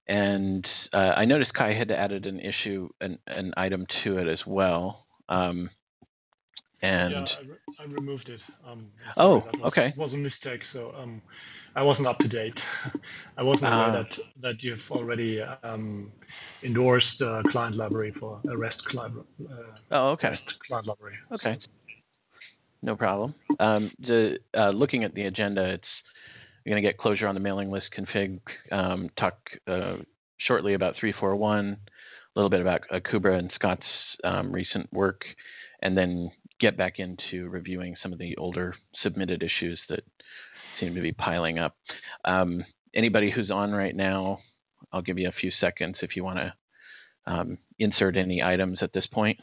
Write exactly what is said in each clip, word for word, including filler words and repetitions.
and uh, I noticed Kai had added an issue, an, an item to it as well. Um, and yeah, I, re- I removed it. Um, oh, sorry, that was okay. was a mistake. So um, I wasn't up to date. I wasn't aware Uh, that that you've already um, endorsed the client library for a REST client uh, oh, okay. REST client library. Okay. So, No problem. Um, the uh, looking at the agenda, it's we're going to get closure on the mailing list config. Um, talk uh, shortly about three four one, a little bit about uh, Kubra and Scott's um, recent work, and then get back into reviewing some of the older submitted issues that seem to be piling up. Um, anybody who's on right now, I'll give you a few seconds if you want to um, insert any items at this point.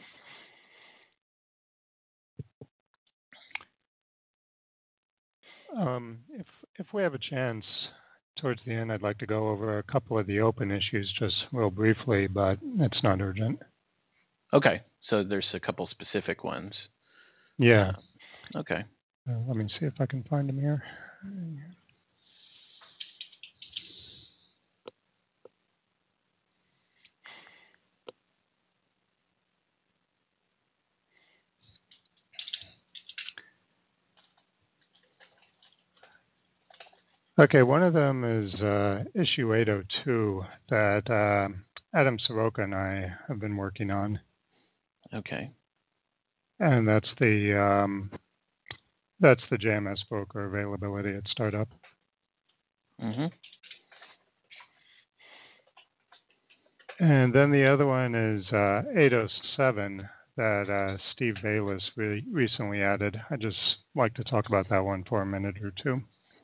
Um, if if we have a chance towards the end, I'd like to go over a couple of the open issues just real briefly, but it's not urgent. Okay, so there's a couple specific ones. Yeah. Uh, okay. Uh, let me see if I can find them here. Okay, one of them is uh, issue eight oh two that uh, Adam Soroka and I have been working on. Okay. And that's the um, that's the J M S broker availability at startup. Mm-hmm. And then the other one is uh, eight oh seven that uh, Steve Bayless re- recently added. I'd just like to talk about that one for a minute or two.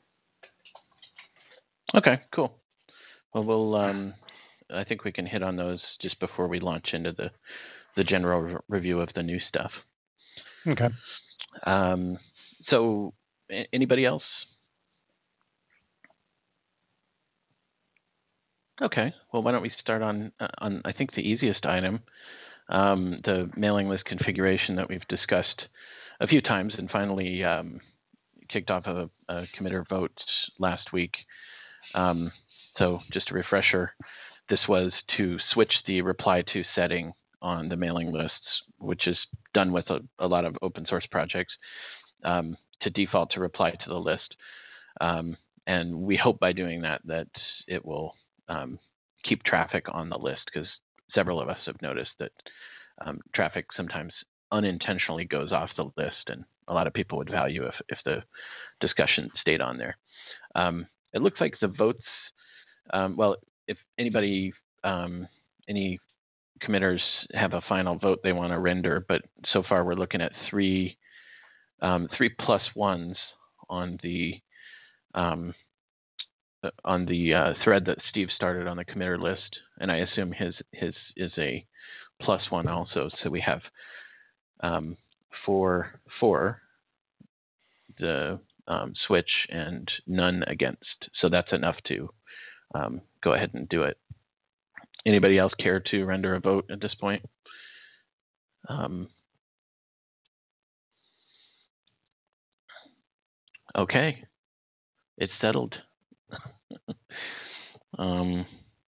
Okay, cool. Well, we'll. Um, I think we can hit on those just before we launch into the the general re- review of the new stuff. Okay. Um, so, a- anybody else? Okay. Well, why don't we start on on I think the easiest item, um, the mailing list configuration that we've discussed a few times and finally um, kicked off a, a committer vote last week. Um, so, just a refresher, this was to switch the reply to setting on the mailing lists, which is done with a, a lot of open source projects, um, to default to reply to the list. Um, and we hope by doing that that it will um, keep traffic on the list, because several of us have noticed that um, traffic sometimes unintentionally goes off the list, and a lot of people would value if, if the discussion stayed on there. Um, it looks like the votes, um, well, if anybody, um, any committers have a final vote they want to render, but so far we're looking at three, um, three plus ones on the um, on the uh, thread that Steve started on the committer list, and I assume his his is a plus one also. So we have um, four for the um, switch and none against. So that's enough to um, go ahead and do it. Anybody else care to render a vote at this point? Um, okay, it's settled. um,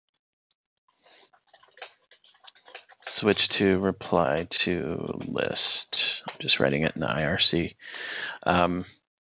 switch to reply to list. I'm just writing it in the I R C. Um,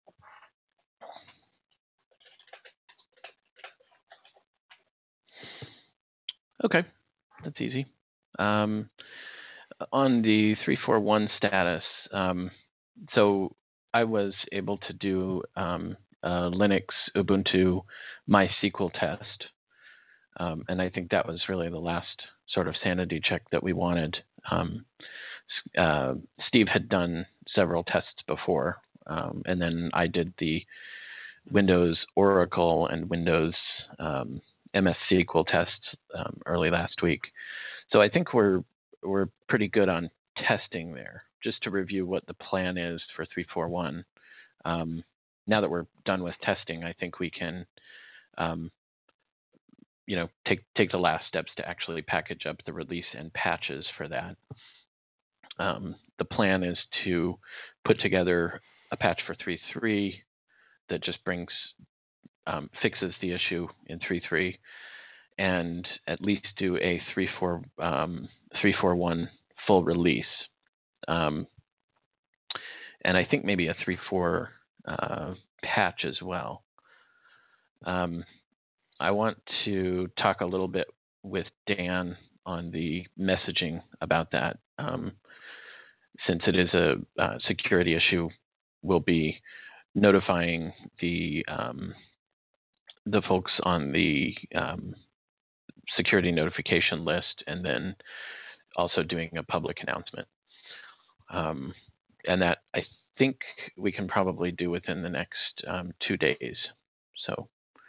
okay, that's easy. Um, on the three four one status, um, so I was able to do um, a Linux Ubuntu MySQL test, um, and I think that was really the last sort of sanity check that we wanted. Um, uh, Steve had done several tests before, um, and then I did the Windows Oracle and Windows um, M S S Q L tests um, early last week. So I think we're we're pretty good on testing there. Just to review what the plan is for three four one. Um, now that we're done with testing, I think we can, um, you know, take take the last steps to actually package up the release and patches for that. Um, the plan is to put together a patch for three point three that just brings um, fixes the issue in three point three, and at least do a three four um, three four one full release, um, and I think maybe a three four uh, patch as well. Um, I want to talk a little bit with Dan on the messaging about that. Um, since it is a uh, security issue, we'll be notifying the um, the folks on the um, security notification list, and then also doing a public announcement. Um, and that I think we can probably do within the next um, two days. So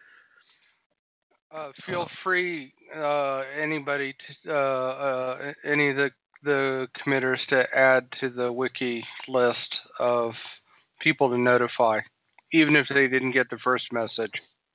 uh, feel uh, free, uh, anybody, to, uh, uh, any of the the committers to add to the wiki list of people to notify, even if they didn't get the first message.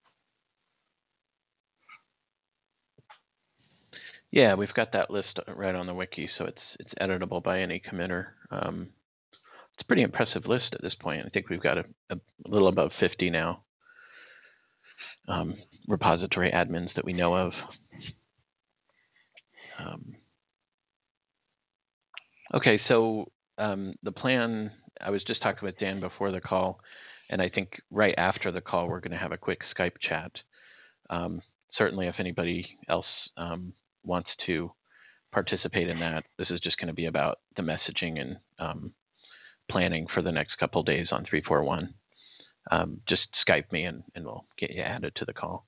Yeah, we've got that list right on the wiki, so it's it's editable by any committer. Um, it's a pretty impressive list at this point. I think we've got a, a little above fifty now um, repository admins that we know of. Um, okay, so um, the plan, I was just talking with Dan before the call, and I think right after the call we're going to have a quick Skype chat. Um, certainly if anybody else um, wants to participate in that, this is just going to be about the messaging and um, planning for the next couple days on three four one. Um, just Skype me and, and we'll get you added to the call.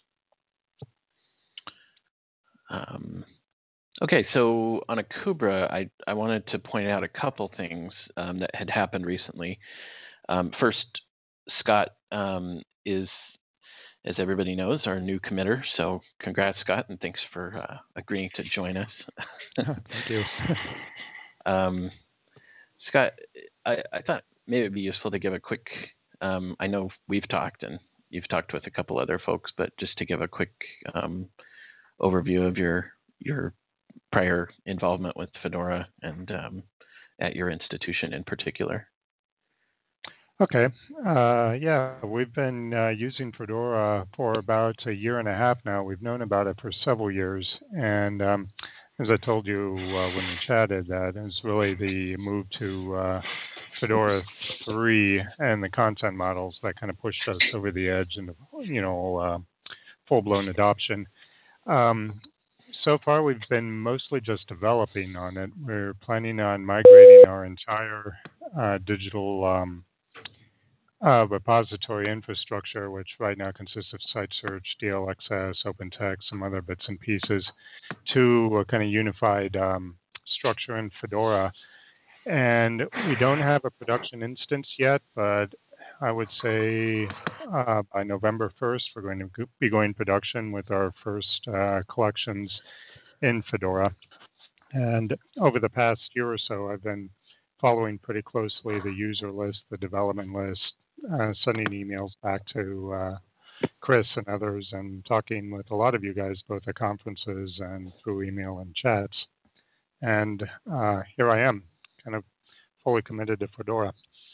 Um, okay, so on Akubra, I, I wanted to point out a couple things um, that had happened recently. Um, first, Scott um, is, as everybody knows, our new committer. So congrats, Scott, and thanks for uh, agreeing to join us. Thank you. um, Scott, I, I thought maybe it'd be useful to give a quick, um, I know we've talked and you've talked with a couple other folks, but just to give a quick um, overview of your your prior involvement with Fedora and um, at your institution in particular. Okay. Uh, yeah, we've been uh, using Fedora for about a year and a half now. We've known about it for several years. And um, as I told you uh, when we chatted, that is really the move to uh, Fedora three and the content models that kind of pushed us over the edge into, you know, uh, full-blown adoption. Um, so far, we've been mostly just developing on it. We're planning on migrating our entire uh, digital um, Uh, repository infrastructure, which right now consists of site search, D L X S, OpenText, some other bits and pieces, to a kind of unified um, structure in Fedora. And we don't have a production instance yet, but I would say uh, by November first, we're going to be going production with our first uh, collections in Fedora. And over the past year or so, I've been following pretty closely the user list, the development list, uh, sending emails back to uh, Chris and others, and talking with a lot of you guys, both at conferences and through email and chats. And uh, here I am, kind of fully committed to Fedora.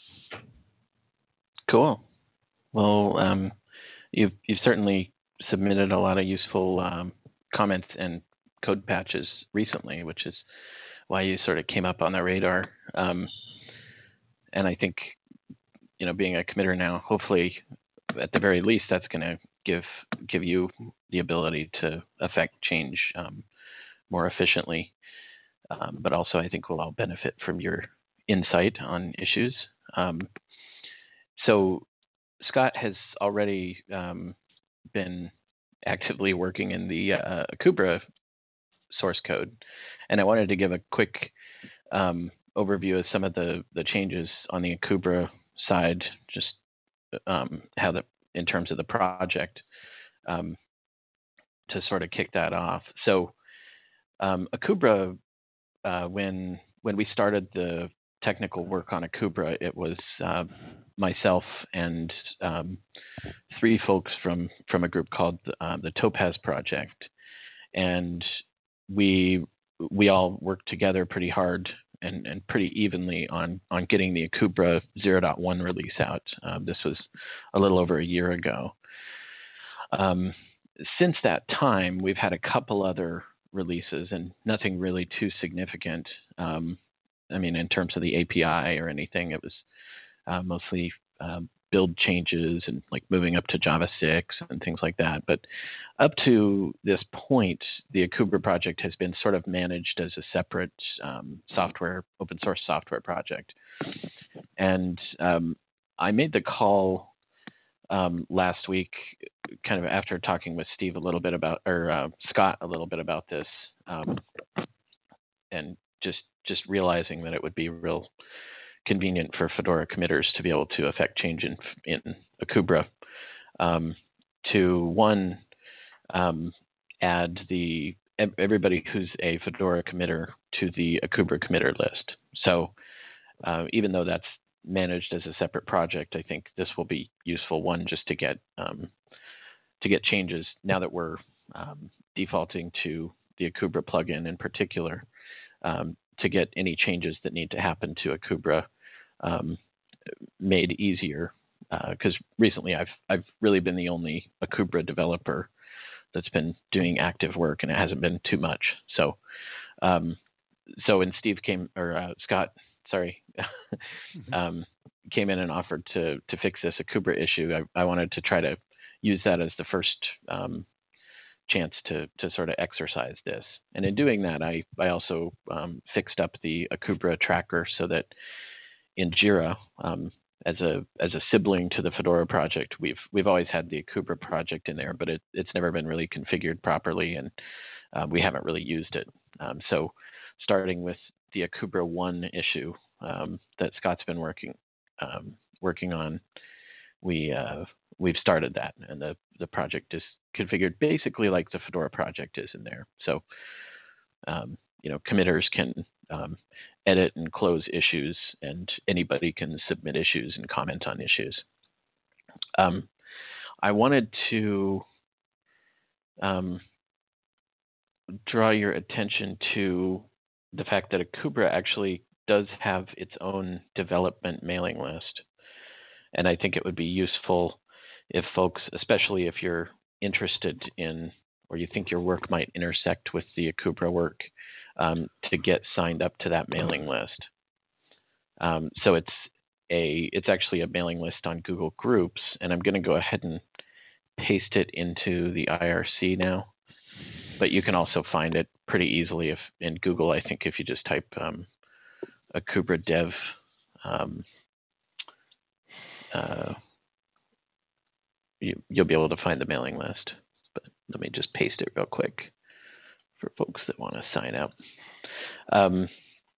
Cool. Well, um, you've you've certainly submitted a lot of useful um, comments and code patches recently, which is why you sort of came up on the radar. Um, and I think, you know, being a committer now, hopefully, at the very least, that's going to give give you the ability to affect change um, more efficiently. Um, but also, I think we'll all benefit from your insight on issues. Um, so Scott has already um, been actively working in the uh, Akubra source code, and I wanted to give a quick um, overview of some of the, the changes on the Akubra side, just um, how the in terms of the project, um, to sort of kick that off. So um, Akubra, uh, when when we started the technical work on Akubra, it was uh, myself and um, three folks from from a group called uh, the Topaz Project, and we we all worked together pretty hard and, and pretty evenly on on getting the Akubra zero point one release out. Uh, this was a little over a year ago. Um, since that time, we've had a couple other releases and nothing really too significant. Um, I mean, in terms of the A P I or anything, it was uh, mostly uh, build changes and like moving up to Java six and things like that. But up to this point, the Akubra project has been sort of managed as a separate um, software, open source software project. And um, I made the call um, last week, kind of after talking with Steve a little bit about, or uh, Scott a little bit about this, um, and just just realizing that it would be real convenient for Fedora committers to be able to affect change in in Akubra. Um, to one, um, add the everybody who's a Fedora committer to the Akubra committer list. So uh, even though that's managed as a separate project, I think this will be useful. One, just to get um, to get changes now that we're um, defaulting to the Akubra plugin in particular, um, to get any changes that need to happen to Akubra um, made easier. Because uh, recently I've I've really been the only Akubra developer that's been doing active work, and it hasn't been too much. So um, so when Steve came, or uh, Scott, sorry, um, came in and offered to to fix this Akubra issue, I, I wanted to try to use that as the first um, chance to to sort of exercise this. And in doing that, I I also um, fixed up the Akubra tracker so that in Jira, um, as a as a sibling to the Fedora project, we've we've always had the Akubra project in there, but it, it's never been really configured properly, and uh, we haven't really used it. Um, so starting with the Akubra one issue um, that Scott's been working um, working on, we uh, we've started that, and the the project is configured basically like the Fedora project is in there. So um, you know, committers can um, edit and close issues, and anybody can submit issues and comment on issues. Um, I wanted to um, draw your attention to the fact that Akubra actually does have its own development mailing list. And I think it would be useful if folks, especially if you're interested in, or you think your work might intersect with the Akubra work, um, to get signed up to that mailing list. Um, so it's a, it's actually a mailing list on Google Groups, and I'm going to go ahead and paste it into the I R C now. But you can also find it pretty easily if in Google. I think if you just type um, Akubra dev, um, uh, you, you'll be able to find the mailing list. But let me just paste it real quick for folks that want to sign up. Um,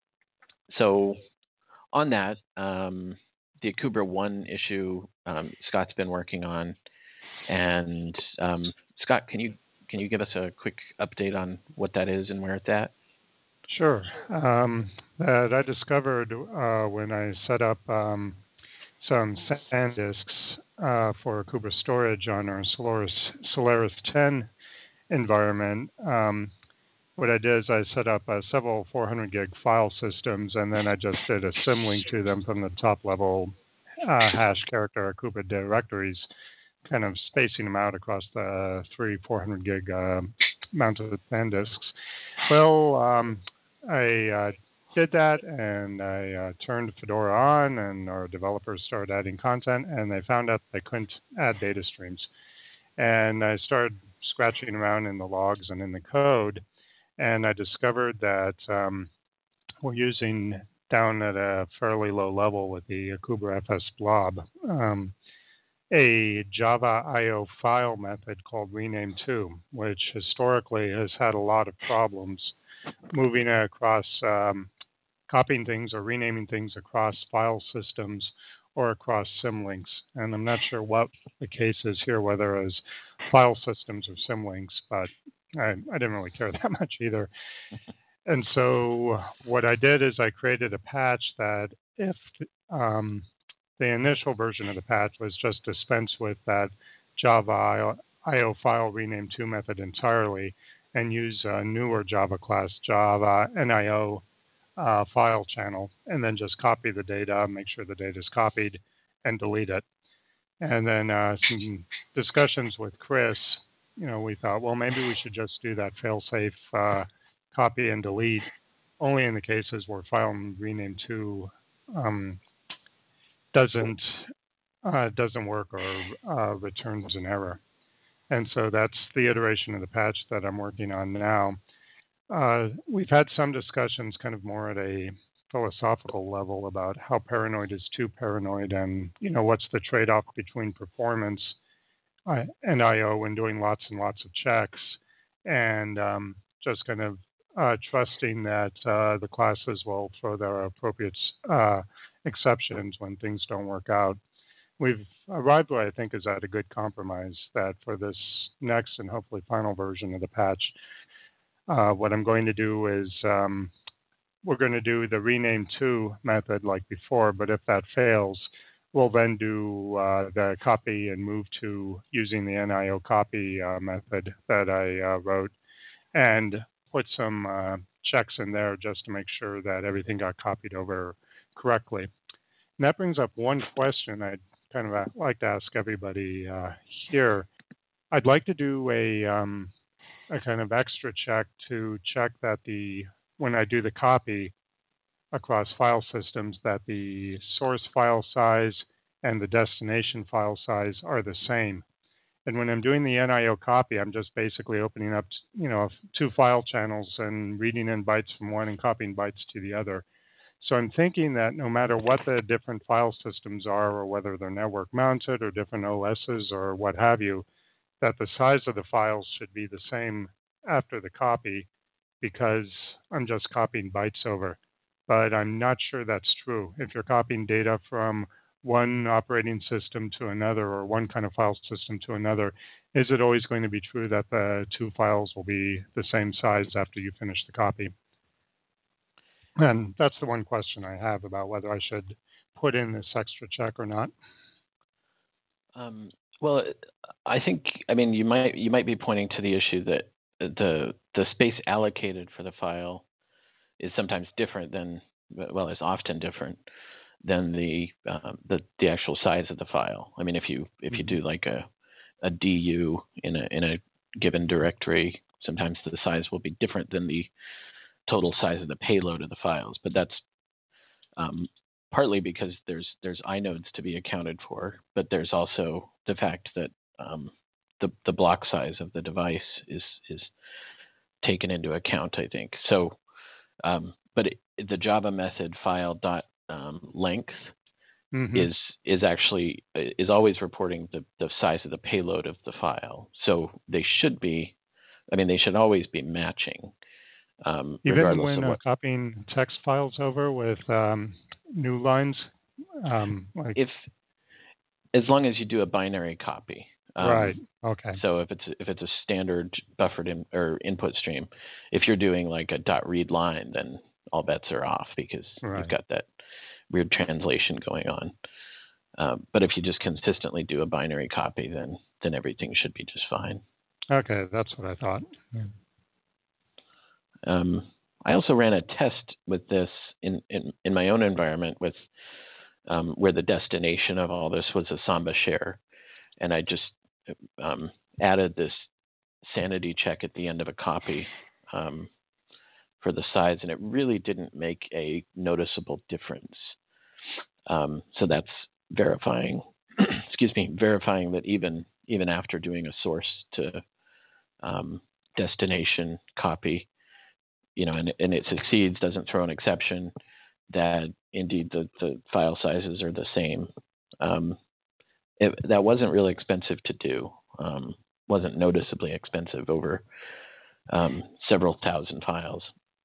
so on that, um, the Akubra one issue um, Scott's been working on, and um, Scott, can you can you give us a quick update on what that is and where it's at? Sure. Um, that I discovered uh, when I set up um, some SanDisks uh, for Akubra storage on our Solaris Solaris ten environment. Um, what I did is I set up uh, several four hundred gig file systems, and then I just did a symlink to them from the top level uh, hash character Akubra directories, kind of spacing them out across the three four hundred gig uh, mounted SanDisks. Well, um, I uh, did that, and I uh, turned Fedora on, and our developers started adding content, and they found out they couldn't add data streams. And I started scratching around in the logs and in the code, and I discovered that um, we're using, down at a fairly low level with the Akubra F S blob, um, a Java I O file method called rename to, which historically has had a lot of problems moving across, um, copying things or renaming things across file systems or across symlinks. And I'm not sure what the case is here, whether as file systems or symlinks, but I, I didn't really care that much either. And so what I did is I created a patch that if um, the initial version of the patch was just dispense with that Java I O file rename to method entirely and use a newer Java class, Java N I O uh, file channel, and then just copy the data, make sure the data is copied, and delete it. And then uh, some discussions with Chris you know, we thought, well, maybe we should just do that fail-safe uh, copy and delete only in the cases where file rename to um, doesn't uh, doesn't work or uh, returns an error. And so that's the iteration of the patch that I'm working on now. Uh, we've had some discussions kind of more at a philosophical level about how paranoid is too paranoid and, you know, what's the trade-off between performance uh, and I O when doing lots and lots of checks and um, just kind of uh, trusting that uh, the classes will throw their appropriate uh, exceptions when things don't work out. We've arrived where I think is at a good compromise that for this next and hopefully final version of the patch, uh, what I'm going to do is um, we're going to do the rename to method like before, but if that fails, we'll then do uh, the copy and move to using the N I O copy uh, method that I uh, wrote and put some uh, checks in there just to make sure that everything got copied over correctly. And that brings up one question I'd kind of like to ask everybody uh, here. I'd like to do a, um, a kind of extra check to check that the when I do the copy across file systems, that the source file size and the destination file size are the same. And when I'm doing the N I O copy, I'm just basically opening up, you know, two file channels and reading in bytes from one and copying bytes to the other. So I'm thinking that no matter what the different file systems are, or whether they're network mounted or different O Ss or what have you, that the size of the files should be the same after the copy because I'm just copying bytes over. But I'm not sure that's true. If you're copying data from one operating system to another or one kind of file system to another, is it always going to be true that the two files will be the same size after you finish the copy? And that's the one question I have about whether I should put in this extra check or not. Um, well, I think, I mean, you might you might be pointing to the issue that the the space allocated for the file is sometimes different than, well, is often different than the uh, the the actual size of the file. I mean, if you if you do like a a D U in a in a given directory, sometimes the size will be different than the total size of the payload of the files. But that's um, partly because there's there's inodes to be accounted for, but there's also the fact that um, the the block size of the device is is taken into account, I think. So, um, but it, the Java method file dot um, length mm-hmm. is is actually is always reporting the the size of the payload of the file. So they should be, I mean, they should always be matching. Um, Even when uh, copying text files over with um, new lines, um, like if as long as you do a binary copy, um, right? Okay. So if it's if it's a standard buffered in, or input stream, if you're doing like a dot read line, then all bets are off because right. you've got that weird translation going on. Um, but if you just consistently do a binary copy, then then everything should be just fine. Okay, that's what I thought. Yeah. Um, I also ran a test with this in, in, in my own environment with um, where the destination of all this was a Samba share. And I just um, added this sanity check at the end of a copy um, for the size, and it really didn't make a noticeable difference. Um, so that's verifying, excuse me, verifying that even even after doing a source to um, destination copy, you know, and, and it succeeds, doesn't throw an exception, that indeed the, the file sizes are the same. Um, it, that wasn't really expensive to do, um, wasn't noticeably expensive over um, several thousand files.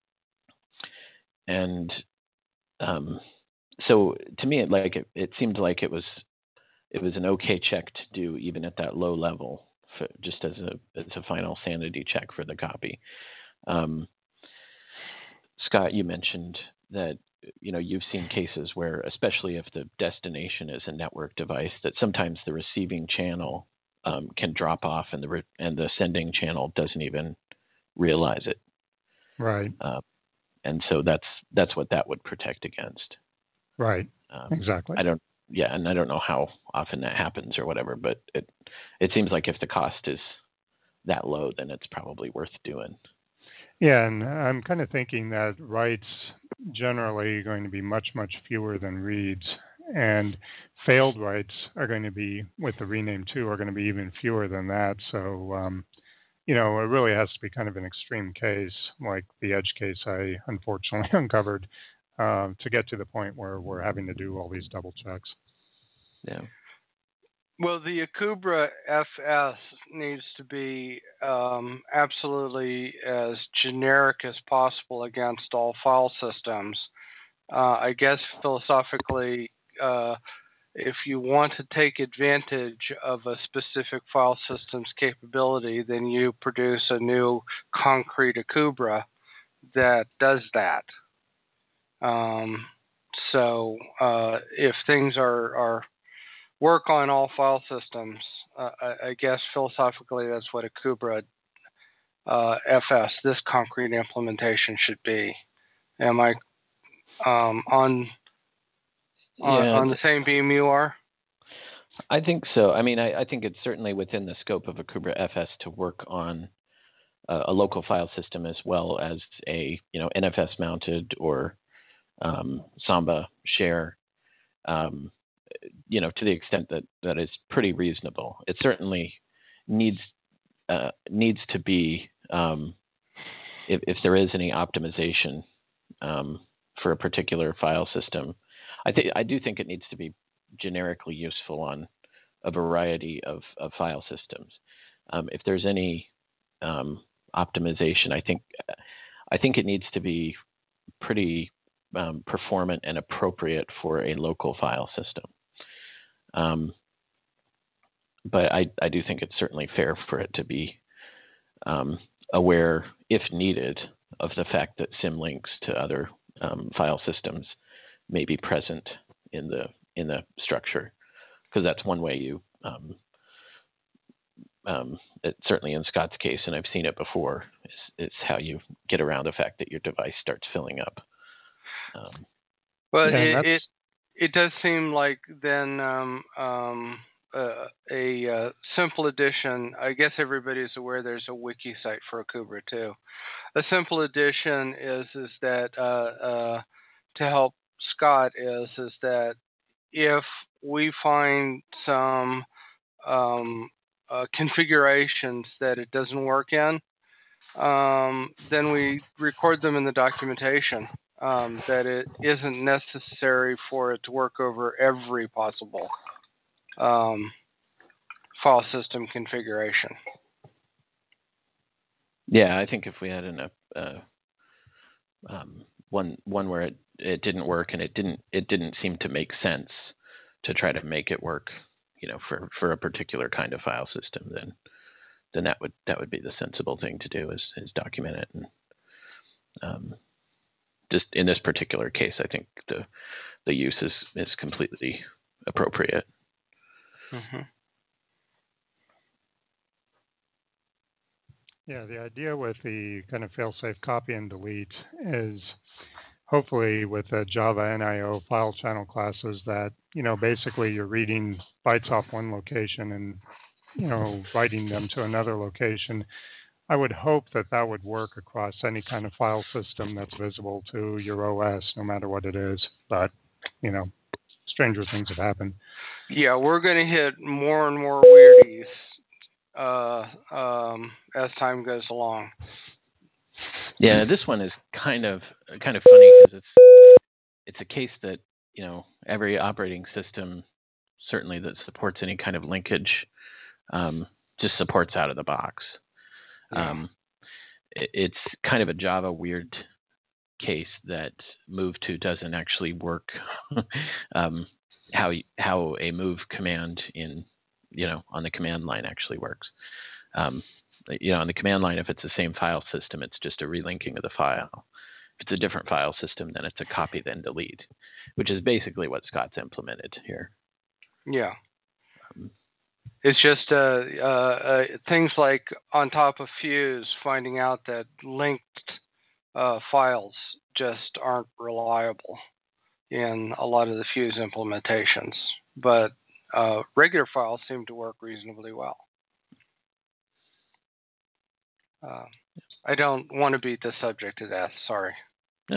And um, so to me, it like it, it seemed like it was it was an okay check to do even at that low level, for, just as a as a final sanity check for the copy. Um, Scott, you mentioned that, you know, you've seen cases where, especially if the destination is a network device, that sometimes the receiving channel um, can drop off and the re- and the sending channel doesn't even realize it. Right. Uh, and so that's that's what that would protect against. Right. Um, exactly. I don't. Yeah, and I don't know how often that happens or whatever, but it it seems like if the cost is that low, then it's probably worth doing. Yeah, and I'm kind of thinking that writes generally are going to be much, much fewer than reads, and failed writes are going to be, with the rename too, are going to be even fewer than that. So, um, you know, it really has to be kind of an extreme case, like the edge case I unfortunately uncovered, um, to get to the point where we're having to do all these double checks. Yeah. Well, the Akubra F S needs to be um, absolutely as generic as possible against all file systems. Uh, I guess philosophically, uh, if you want to take advantage of a specific file system's capability, then you produce a new concrete Akubra that does that. Um, so uh, if things are, are work on all file systems, uh, I, I guess philosophically that's what Akubra uh, F S, this concrete implementation, should be. Am I um, on, on Yeah, on the same beam you are? I think so. I mean, I, I think it's certainly within the scope of Akubra F S to work on uh, a local file system as well as a you know N F S mounted or um, Samba share. Um, you know, to the extent that that is pretty reasonable. It certainly needs uh, needs to be um, if, if there is any optimization um, for a particular file system. I think I do think it needs to be generically useful on a variety of, of file systems. Um, if there's any um, optimization, I think I think it needs to be pretty um, performant and appropriate for a local file system. Um, but I, I do think it's certainly fair for it to be um, aware, if needed, of the fact that symlinks to other um, file systems may be present in the in the structure, because that's one way you. Um, um, it, certainly in Scott's case, and I've seen it before, is, is how you get around the fact that your device starts filling up. Um, Well, Yeah, it, it it does seem like then um, um, uh, a uh, simple addition. I guess everybody's aware there's a wiki site for Akubra too. A simple addition is is that uh, uh, to help Scott is is that if we find some um, uh, configurations that it doesn't work in, um, then we record them in the documentation. Um, that it isn't necessary for it to work over every possible um, file system configuration. yeah, I think if we had an, uh, um, one one where it, it didn't work and it didn't it didn't seem to make sense to try to make it work, you know, for, for a particular kind of file system, then then that would that would be the sensible thing to do is, is document it. And um, just in this particular case, I think the the use is, is completely appropriate. Mm-hmm. Yeah, the idea with the kind of fail-safe copy and delete is hopefully with the Java N I O file channel classes that, you know, basically you're reading bytes off one location and, you know, writing them to another location. I would hope that that would work across any kind of file system that's visible to your O S, no matter what it is. But, you know, stranger things have happened. Yeah, we're going to hit more and more weirdies uh, um, as time goes along. Yeah, this one is kind of kind of funny because it's it's a case that, you know, every operating system, certainly that supports any kind of linkage, um, just supports out of the box. Yeah. Um, it, it's kind of a Java weird case that move to doesn't actually work um, how how a move command in you know on the command line actually works. Um, you know, on the command line, if it's the same file system, it's just a relinking of the file. If it's a different file system, then it's a copy then delete, which is basically what Scott's implemented here. Yeah. Um, It's just uh, uh, uh, things like on top of Fuse, finding out that linked uh, files just aren't reliable in a lot of the Fuse implementations. But uh, regular files seem to work reasonably well. Uh, I don't want to beat the subject to death. Sorry. Yeah.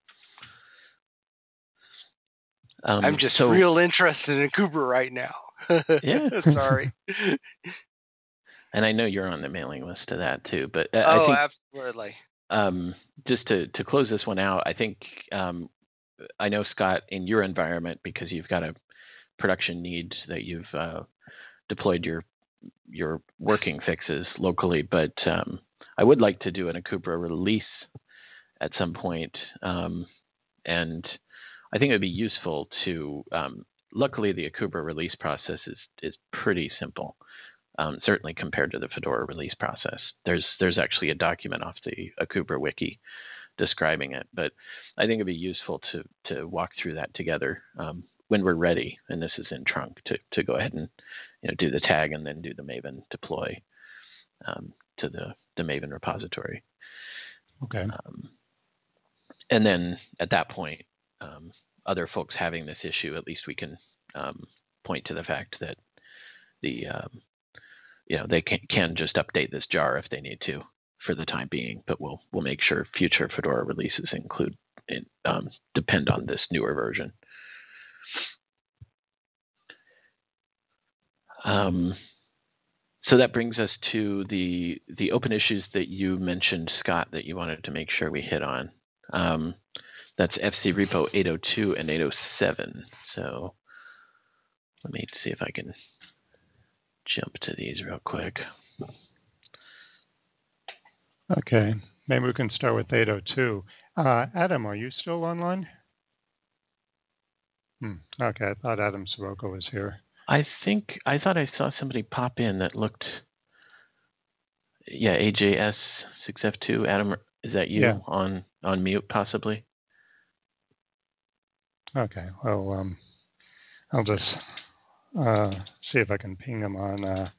Um, I'm just so, real interested in Cooper right now. Yeah. Sorry. And I know you're on the mailing list to that too. But uh, oh, I think absolutely. um, just to, to close this one out, I think um, I know, Scott, in your environment, because you've got a production need that you've uh, deployed your your working fixes locally, but um, I would like to do an Akubra release at some point, um, and I think it would be useful to. Um, luckily, the Akubra release process is is pretty simple, um, certainly compared to the Fedora release process. There's there's actually a document off the Akubra wiki describing it, but I think it'd be useful to to walk through that together um, when we're ready, and this is in trunk, to to go ahead and you know do the tag and then do the Maven deploy um, to the the Maven repository. Okay. Um, and then at that point, um, other folks having this issue, at least we can um, point to the fact that the um, you know they can can just update this jar if they need to for the time being, but we'll we'll make sure future Fedora releases include um, depend on this newer version. Um, so that brings us to the the open issues that you mentioned, Scott, that you wanted to make sure we hit on. Um, that's F C Repo eight oh two and eight oh seven. So let me see if I can jump to these real quick. Okay, maybe we can start with eight oh two. Uh, Adam, are you still online? Hmm. Okay, I thought Adam Soroka was here. I think, I thought I saw somebody pop in that looked, yeah, A J S six F two. Adam, is that you yeah. on, on mute possibly? Okay, well, um, I'll just uh, see if I can ping him on uh,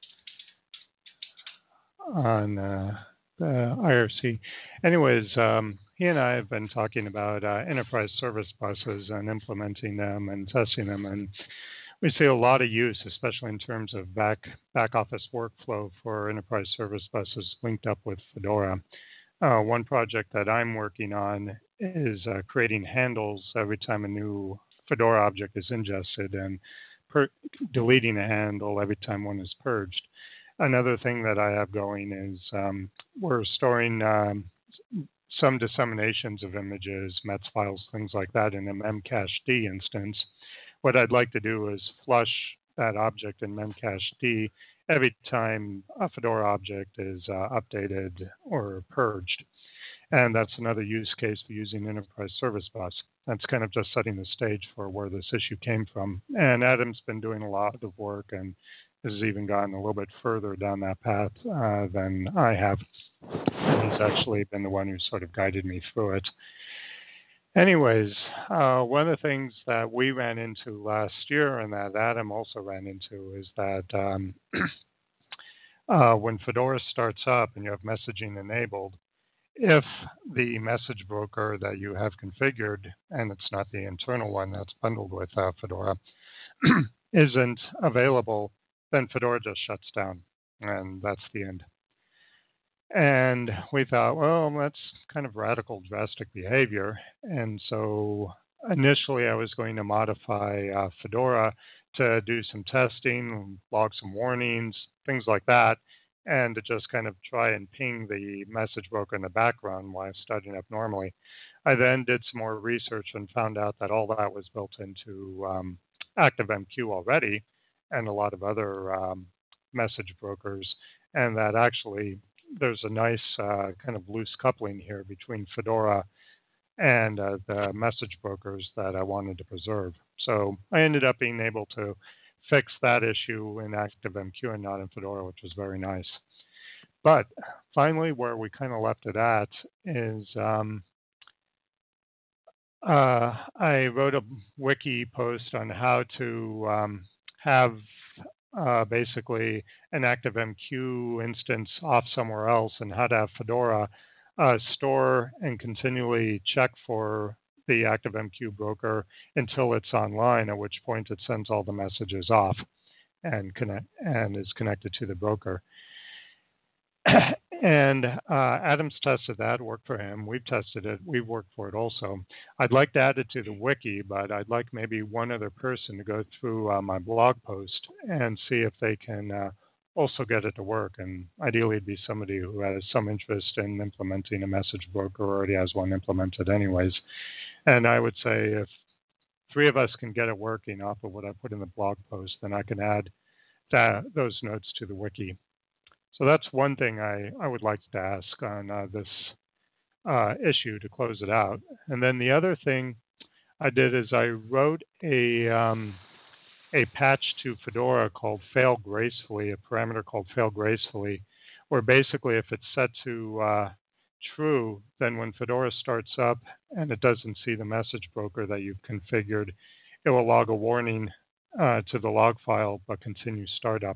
on uh, the I R C. Anyways, um, he and I have been talking about uh, enterprise service buses and implementing them and testing them, and we see a lot of use, especially in terms of back back office workflow for enterprise service buses linked up with Fedora. Uh, one project that I'm working on is uh, creating handles every time a new Fedora object is ingested and per- deleting a handle every time one is purged. Another thing that I have going is um, we're storing um, some disseminations of images, M E T S files, things like that in a Memcached instance. What I'd like to do is flush that object in Memcached every time a Fedora object is uh, updated or purged. And that's another use case for using Enterprise Service Bus. That's kind of just setting the stage for where this issue came from. And Adam's been doing a lot of work and has even gotten a little bit further down that path uh, than I have. And he's actually been the one who sort of guided me through it. Anyways, uh, one of the things that we ran into last year and that Adam also ran into is that um, uh, when Fedora starts up and you have messaging enabled, if the message broker that you have configured, and it's not the internal one that's bundled with uh, Fedora, isn't available, then Fedora just shuts down, and that's the end. And we thought, well, that's kind of radical, drastic behavior. And so initially I was going to modify uh, Fedora to do some testing, log some warnings, things like that, and to just kind of try and ping the message broker in the background while starting up normally. I then did some more research and found out that all that was built into um, ActiveMQ already and a lot of other um, message brokers, and that actually there's a nice uh, kind of loose coupling here between Fedora and uh, the message brokers that I wanted to preserve. So I ended up being able to fix that issue in ActiveMQ and not in Fedora, which was very nice. But finally, where we kind of left it at is um, uh, I wrote a wiki post on how to um, have Uh, basically an ActiveMQ instance off somewhere else, and how to have Fedora uh, store and continually check for the ActiveMQ broker until it's online, at which point it sends all the messages off and connect and is connected to the broker. And uh, Adam's tested that, worked for him. We've tested it. We've worked for it also. I'd like to add it to the wiki, but I'd like maybe one other person to go through uh, my blog post and see if they can uh, also get it to work. And ideally, it'd be somebody who has some interest in implementing a message broker or already has one implemented anyways. And I would say if three of us can get it working off of what I put in the blog post, then I can add that, those notes to the wiki. So that's one thing I, I would like to ask on uh, this uh, issue to close it out. And then the other thing I did is I wrote a um, a patch to Fedora called fail gracefully, a parameter called fail gracefully, where basically if it's set to uh, true, then when Fedora starts up and it doesn't see the message broker that you've configured, it will log a warning uh, to the log file but continue startup.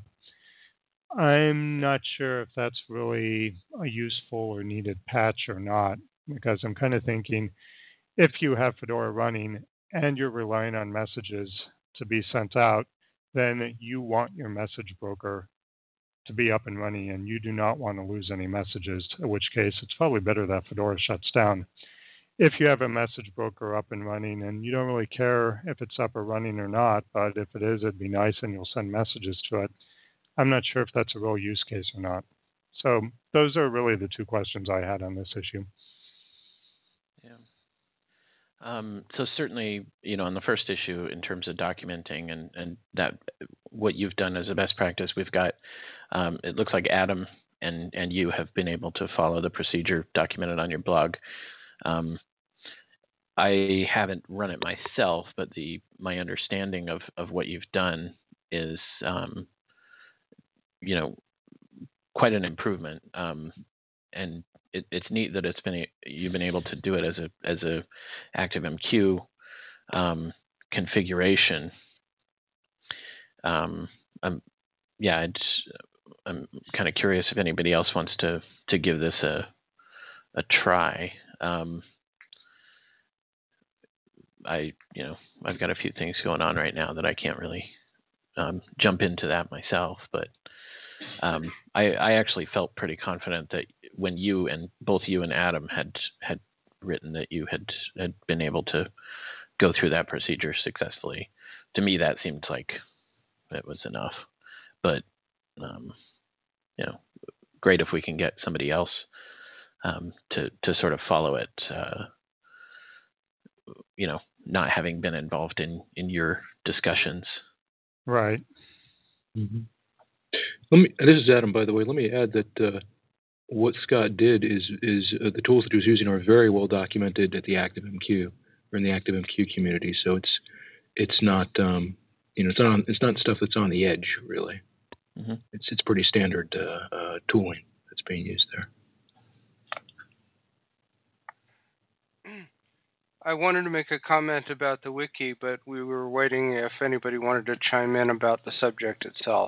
I'm not sure if that's really a useful or needed patch or not, because I'm kind of thinking if you have Fedora running and you're relying on messages to be sent out, then you want your message broker to be up and running and you do not want to lose any messages, in which case it's probably better that Fedora shuts down. If you have a message broker up and running and you don't really care if it's up or running or not, but if it is, it'd be nice and you'll send messages to it, I'm not sure if that's a real use case or not. So those are really the two questions I had on this issue. Yeah. Um, so certainly, you know, on the first issue, in terms of documenting and, and that what you've done as a best practice, we've got, um, it looks like Adam and, and you have been able to follow the procedure documented on your blog. Um, I haven't run it myself, but the my understanding of, of what you've done is, um, you know, quite an improvement. Um, and it, it's neat that it's been you've been able to do it as a as a ActiveMQ um, configuration. Um, I'm, yeah, I'd, I'm kind of curious if anybody else wants to to give this a a try. Um, I you know I've got a few things going on right now that I can't really um, jump into that myself, but um, I, I actually felt pretty confident that when you and both you and Adam had had written that you had had been able to go through that procedure successfully. To me, that seemed like it was enough. But um, you know, great if we can get somebody else um, to to sort of follow it. Uh, you know, not having been involved in in your discussions. Right. Mm-hmm. Let me. This is Adam, by the way. Let me add that uh, what Scott did is is uh, the tools that he was using are very well documented at the ActiveMQ or in the ActiveMQ community. So it's it's not um, you know it's not it's not stuff that's on the edge really. Mm-hmm. It's it's pretty standard uh, uh, tooling that's being used there. I wanted to make a comment about the wiki, but we were waiting if anybody wanted to chime in about the subject itself.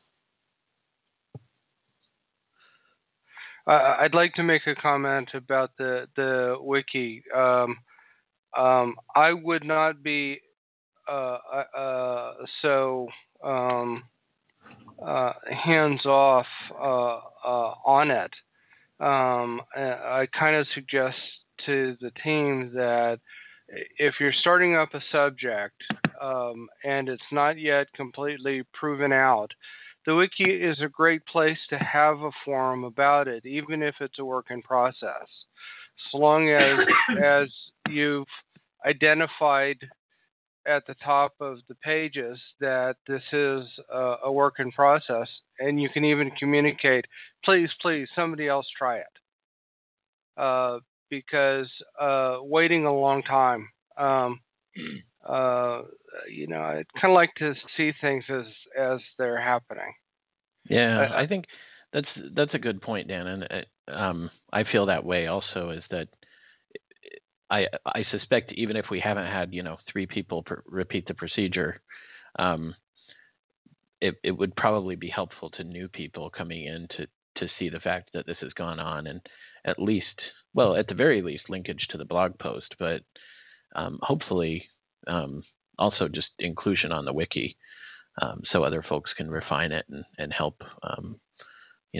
Uh, I'd like to make a comment about the, the wiki. Um, um, I would not be uh, uh, so um, uh, hands-off uh, uh, on it. Um, I kind of suggest to the team that if you're starting up a subject um, and it's not yet completely proven out, the wiki is a great place to have a forum about it, even if it's a work in process. So long as as you've identified at the top of the pages that this is a, a work in process, and you can even communicate, please, please, somebody else try it. Uh, because uh, waiting a long time, um, uh, you know, I'd kind of like to see things as as they're happening. Yeah, I think that's that's a good point, Dan, and it, um, I feel that way also. Is that I I suspect even if we haven't had you know three people per, repeat the procedure, um, it it would probably be helpful to new people coming in to to see the fact that this has gone on, and at least, well, at the very least, linkage to the blog post, but um, hopefully um, also just inclusion on the wiki, um, so other folks can refine it and and help um, you know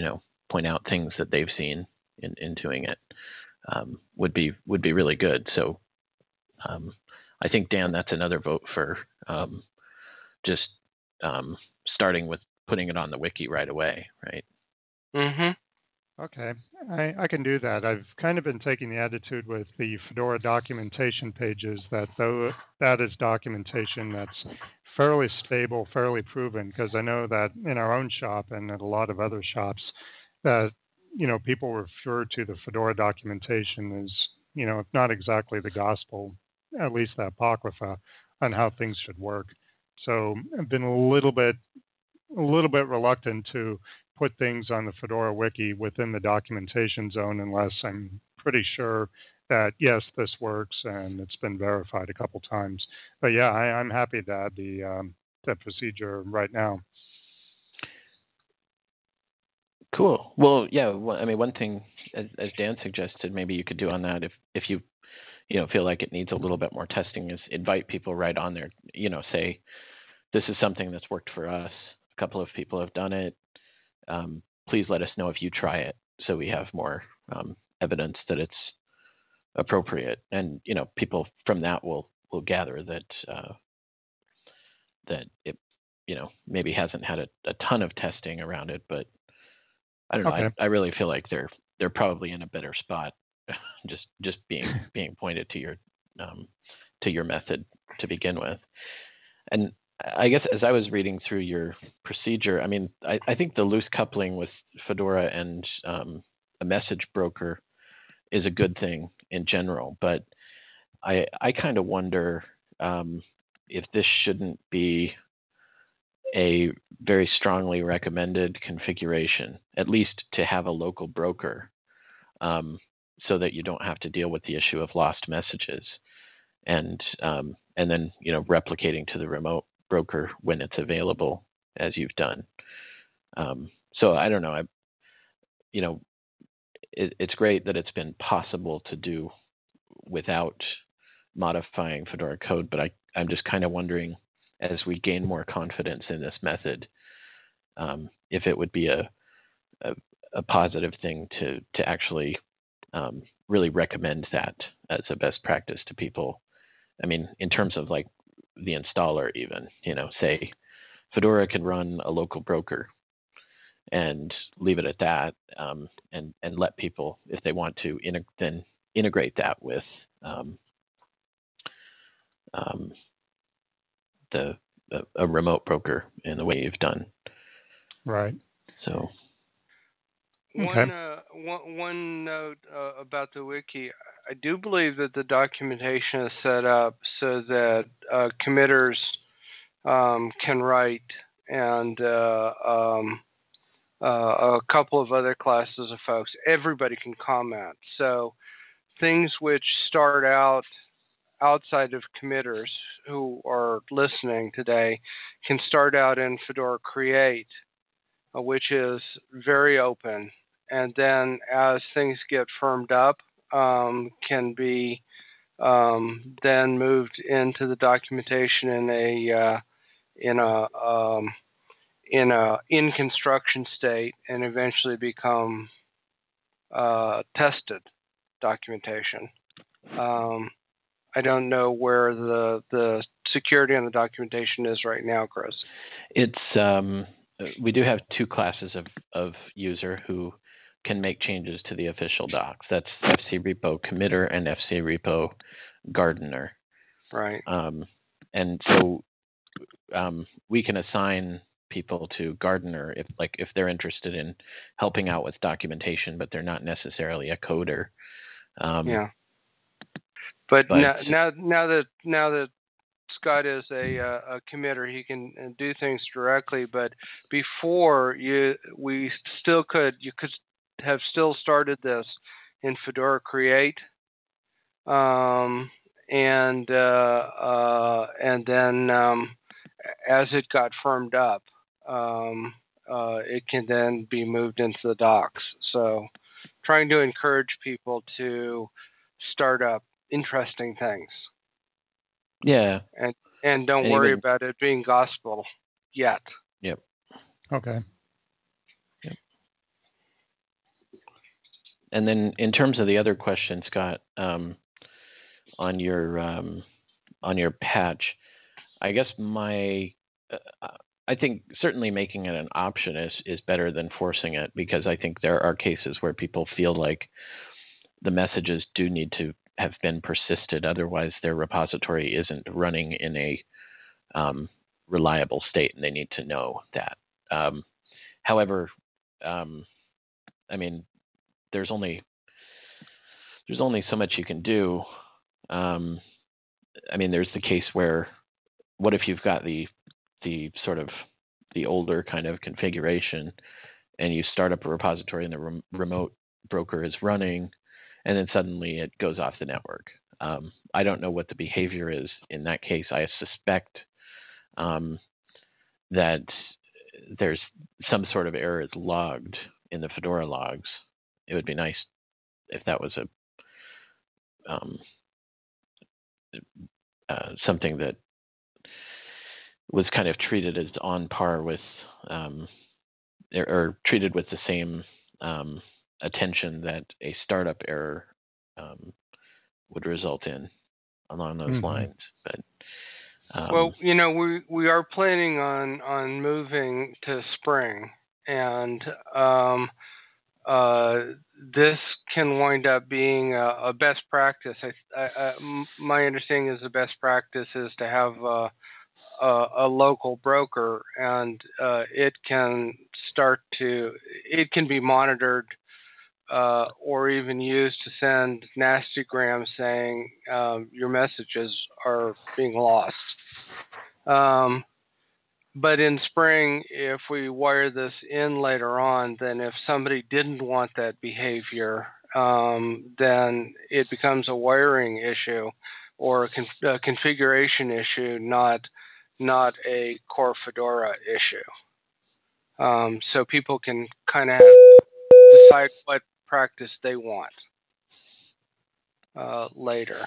point out things that they've seen in, in doing it um, would be would be really good. So um, I think, Dan, that's another vote for um, just um, starting with putting it on the wiki right away, right? Mm-hmm. Okay, I, I can do that. I've kind of been taking the attitude with the Fedora documentation pages that though that is documentation that's fairly stable, fairly proven, because I know that in our own shop and at a lot of other shops that, you know, people refer to the Fedora documentation as, you know, if not exactly the gospel, at least the Apocrypha on how things should work. So I've been a little bit a little bit reluctant to put things on the Fedora wiki within the documentation zone unless I'm pretty sure that, yes, this works and it's been verified a couple times. But yeah, I, I'm happy to add the, um, the procedure right now. Cool. Well, yeah, well, I mean, one thing, as, as Dan suggested, maybe you could do on that if, if you, you know, feel like it needs a little bit more testing is invite people right on there, you know, say, this is something that's worked for us. A couple of people have done it. Um, please let us know if you try it, so we have more um, evidence that it's appropriate. And you know, people from that will will gather that uh, that it, you know, maybe hasn't had a, a ton of testing around it, but I don't know. Okay. I, I really feel like they're they're probably in a better spot, just just being being pointed to your um, to your method to begin with. And I guess as I was reading through your procedure, I mean, I, I think the loose coupling with Fedora and um, a message broker is a good thing in general, but I I kind of wonder um, if this shouldn't be a very strongly recommended configuration, at least to have a local broker, um, so that you don't have to deal with the issue of lost messages, and um, and then you know replicating to the remote broker when it's available, as you've done. Um, so I don't know. I, you know, it, it's great that it's been possible to do without modifying Fedora code, but I, I'm just kind of wondering, as we gain more confidence in this method, um, if it would be a, a, a positive thing to to actually um, really recommend that as a best practice to people. I mean, in terms of like the installer, even, you know, say Fedora can run a local broker and leave it at that, um, and and let people, if they want to, in, then integrate that with um, um, the a, a remote broker in the way you've done. Right. So. One, Okay. uh, one, one note uh, about the wiki. I do believe that the documentation is set up so that uh, committers um, can write, and uh, um, uh, a couple of other classes of folks. Everybody can comment. So things which start out outside of committers who are listening today can start out in Fedora Create, uh, which is very open. And then as things get firmed up, um, can be um, then moved into the documentation in a uh, in a um, in a in construction state, and eventually become uh, tested documentation. Um, I don't know where the the security on the documentation is right now, Chris. It's um, we do have two classes of, of user who can make changes to the official docs. That's F C Repo Committer and F C Repo Gardener. Right. Um, and so um, we can assign people to Gardener if, like, if they're interested in helping out with documentation, but they're not necessarily a coder. Um, yeah. But, but now, now, now that now that Scott is a, uh, a committer, he can do things directly. But before you, we still could you could have still started this in Fedora Create, um, and uh, uh, and then um, as it got firmed up, um, uh, it can then be moved into the docs. So, trying to encourage people to start up interesting things. Yeah. And and don't and worry even, about it being gospel yet. Yep. Okay. Yep. and then in terms of the other question, Scott, um, on your um, on your patch, I guess my uh, I think certainly making it an option is is better than forcing it, because I think there are cases where people feel like the messages do need to have been persisted, otherwise their repository isn't running in a um, reliable state, and they need to know that. Um, however, um, I mean, there's only there's only so much you can do. Um, I mean, there's the case where, what if you've got the the sort of the older kind of configuration, and you start up a repository and the rem- remote broker is running, and then suddenly it goes off the network. Um, I don't know what the behavior is in that case. I suspect um, that there's some sort of error is logged in the Fedora logs. It would be nice if that was a um, uh, something that was kind of treated as on par with, um, or, or treated with the same um, attention that a startup error um, would result in along those mm-hmm. lines. But um, well, you know, we we are planning on on moving to Spring, and um, uh, this can wind up being a, a best practice. I, I, I, my understanding is the best practice is to have uh, a, a local broker, and uh, it can start to it can be monitored. Uh, or even used to send nastygrams saying um, your messages are being lost. Um, but in Spring, if we wire this in later on, then if somebody didn't want that behavior, um, then it becomes a wiring issue or a, conf- a configuration issue, not not a core Fedora issue. Um, so people can kind of decide what practice they want uh, later.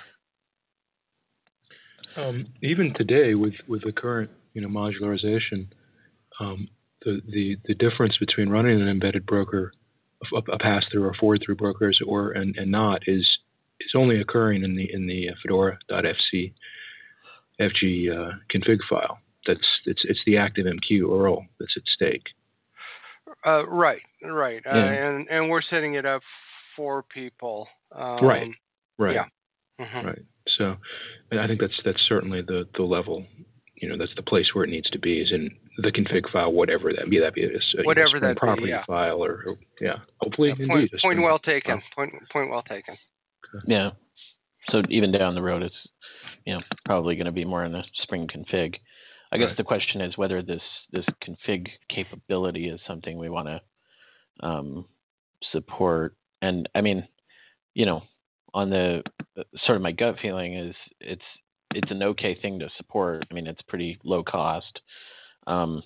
Um, even today, with, with the current you know modularization, um, the, the the difference between running an embedded broker, a, a pass through or forward through brokers, or and, and not is is only occurring in the in the Fedora.fc F G uh, config file. That's it's it's the ActiveMQ U R L that's at stake. Uh, right, right, yeah. uh, and and we're setting it up for people. Um, right, right, yeah, mm-hmm. right. So, I think that's that's certainly the, the level. You know, that's the place where it needs to be, is in the config file, whatever that be. That be a, whatever you know, that property be, yeah. file, or, or yeah, hopefully yeah, indeed. Point, point well taken. File. Point point well taken. Okay. Yeah. So even down the road, it's you know probably going to be more in the Spring config. I guess right. The question is whether this this config capability is something we want to um, support. And I mean, you know, on the sort of my gut feeling is it's it's an okay thing to support. I mean, it's pretty low cost, um,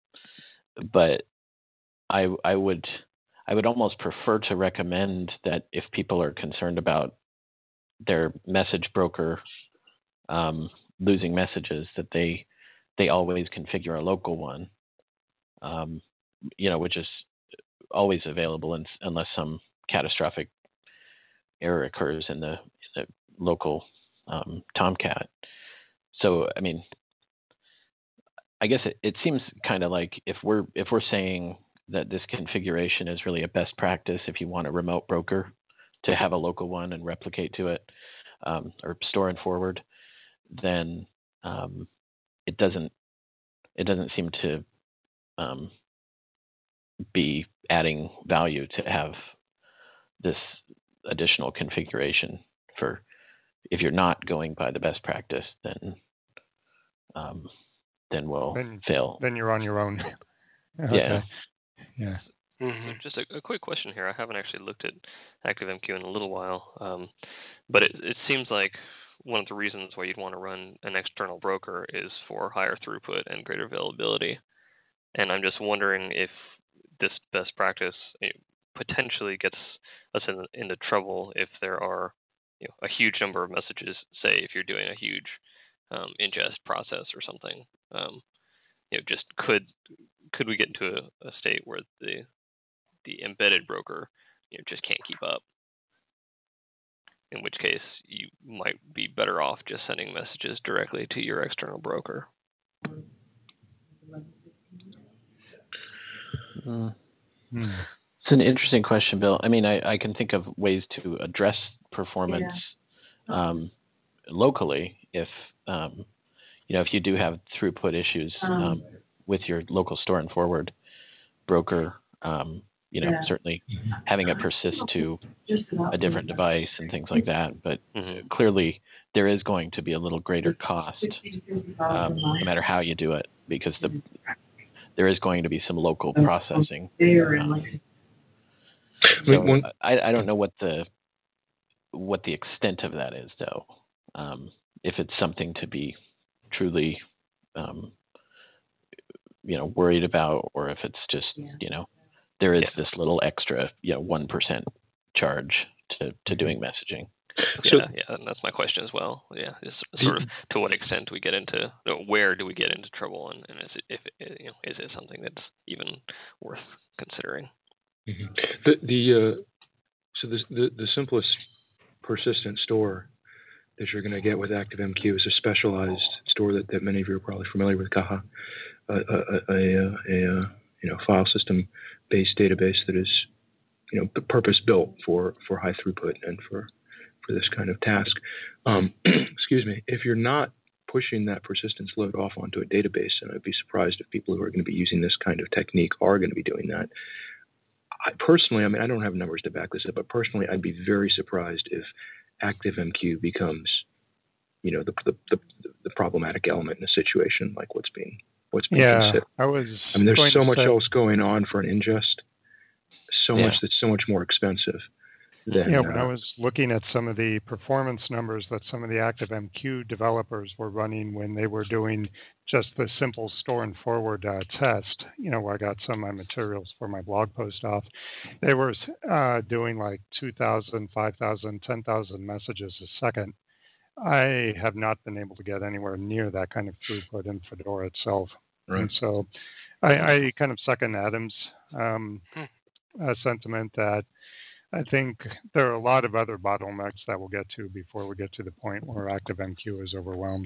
but I I would I would almost prefer to recommend that if people are concerned about their message broker um, losing messages, that they they always configure a local one, um, you know, which is always available in, unless some catastrophic error occurs in the, in the local um, Tomcat. So, I mean, I guess it, it seems kind of like if we're if we're saying that this configuration is really a best practice, if you want a remote broker to have a local one and replicate to it, um, or store and forward, then um, it doesn't it doesn't seem to um, be adding value to have this additional configuration for if you're not going by the best practice, then um, then we'll then, fail. Then you're on your own. Okay. Yeah. Yeah. Mm-hmm. Just a, a quick question here. I haven't actually looked at ActiveMQ in a little while, um, but it, it seems like one of the reasons why you'd want to run an external broker is for higher throughput and greater availability. And I'm just wondering if this best practice potentially gets us in, into trouble if there are you know, a huge number of messages, say if you're doing a huge um, ingest process or something. Um, you know, just could could we get into a, a state where the the embedded broker you know, just can't keep up. In which case, you might be better off just sending messages directly to your external broker. Uh, Hmm. It's an interesting question, Bill. I mean, I, I can think of ways to address performance um, locally if, um, you know, if you do have throughput issues um, with your local store and forward broker, um, you know, certainly having it persist to a different device and things like that. But Mm-hmm. clearly there is going to be a little greater cost um, no matter how you do it, because the there is going to be some local processing. Um, so One- I, I don't know what the what the extent of that is, though. Um, if it's something to be truly, um, you know, worried about, or if it's just, you know, there is Yeah. this little extra, you know, one percent charge to, to doing messaging. Yeah, So- yeah, and that's my question as well. Yeah, is sort of to what extent do we get into, no, where do we get into trouble, and, and is it, if it, you know, is it something that's even worth considering? Mhm. The the uh, so the, the the simplest persistent store that you're going to get with ActiveMQ is a specialized store that, that many of you are probably familiar with, Caja, a, a, a, a, a you know file system based database that is you know purpose built for for high throughput and for for this kind of task. Um, excuse me. If you're not pushing that persistence load off onto a database, and I'd be surprised if people who are going to be using this kind of technique are going to be doing that. I personally, I mean, I don't have numbers to back this up, but personally, I'd be very surprised if ActiveMQ becomes, you know, the the, the, the problematic element in a situation like what's being what's being Yeah, considered. I was. I mean, there's going so to much say, else going on for an ingest, so Yeah. much that's so much more expensive than. Yeah, when I uh, was looking at some of the performance numbers that some of the ActiveMQ developers were running when they were doing just the simple store and forward uh, test, you know, where I got some of my materials for my blog post off, they were uh, doing like two thousand, five thousand, ten thousand messages a second. I have not been able to get anywhere near that kind of throughput in Fedora itself. Right. And so I, I kind of second Adam's um, uh, sentiment that I think there are a lot of other bottlenecks that we'll get to before we get to the point where ActiveMQ is overwhelmed.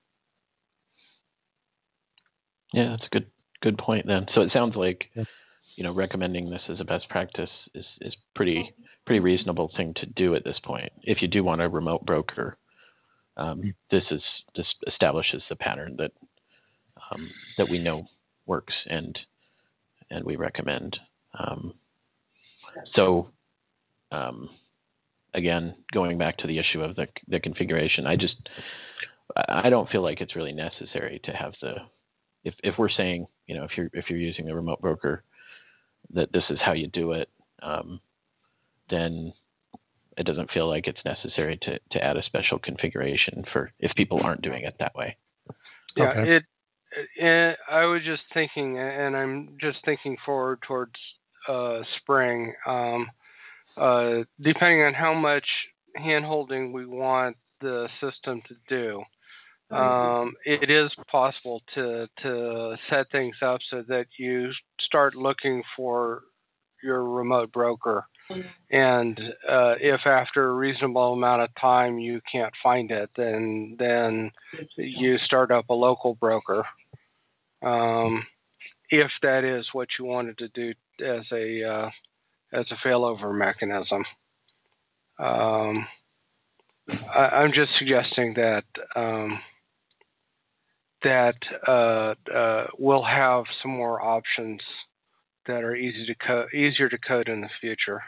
Yeah, that's a good good point then. So it sounds like, Yeah. you know, recommending this as a best practice is, is pretty pretty reasonable thing to do at this point. If you do want a remote broker, um, this is this establishes the pattern that um, that we know works and and we recommend. Um, so um, again, going back to the issue of the the configuration, I just I don't feel like it's really necessary to have the if if we're saying, you know, if you're if you're using a remote broker, that this is how you do it, um, then it doesn't feel like it's necessary to, to add a special configuration for if people aren't doing it that way. Yeah, Okay. it, it. I was just thinking, and I'm just thinking forward towards uh, spring. Um, uh, depending on how much hand-holding we want the system to do, um, it is possible to to set things up so that you start looking for your remote broker. And uh, if after a reasonable amount of time you can't find it, then then you start up a local broker. Um, if that is what you wanted to do as a uh, as a failover mechanism, um, I, I'm just suggesting that um, that uh, uh, we'll have some more options that are easy to co- easier to code in the future.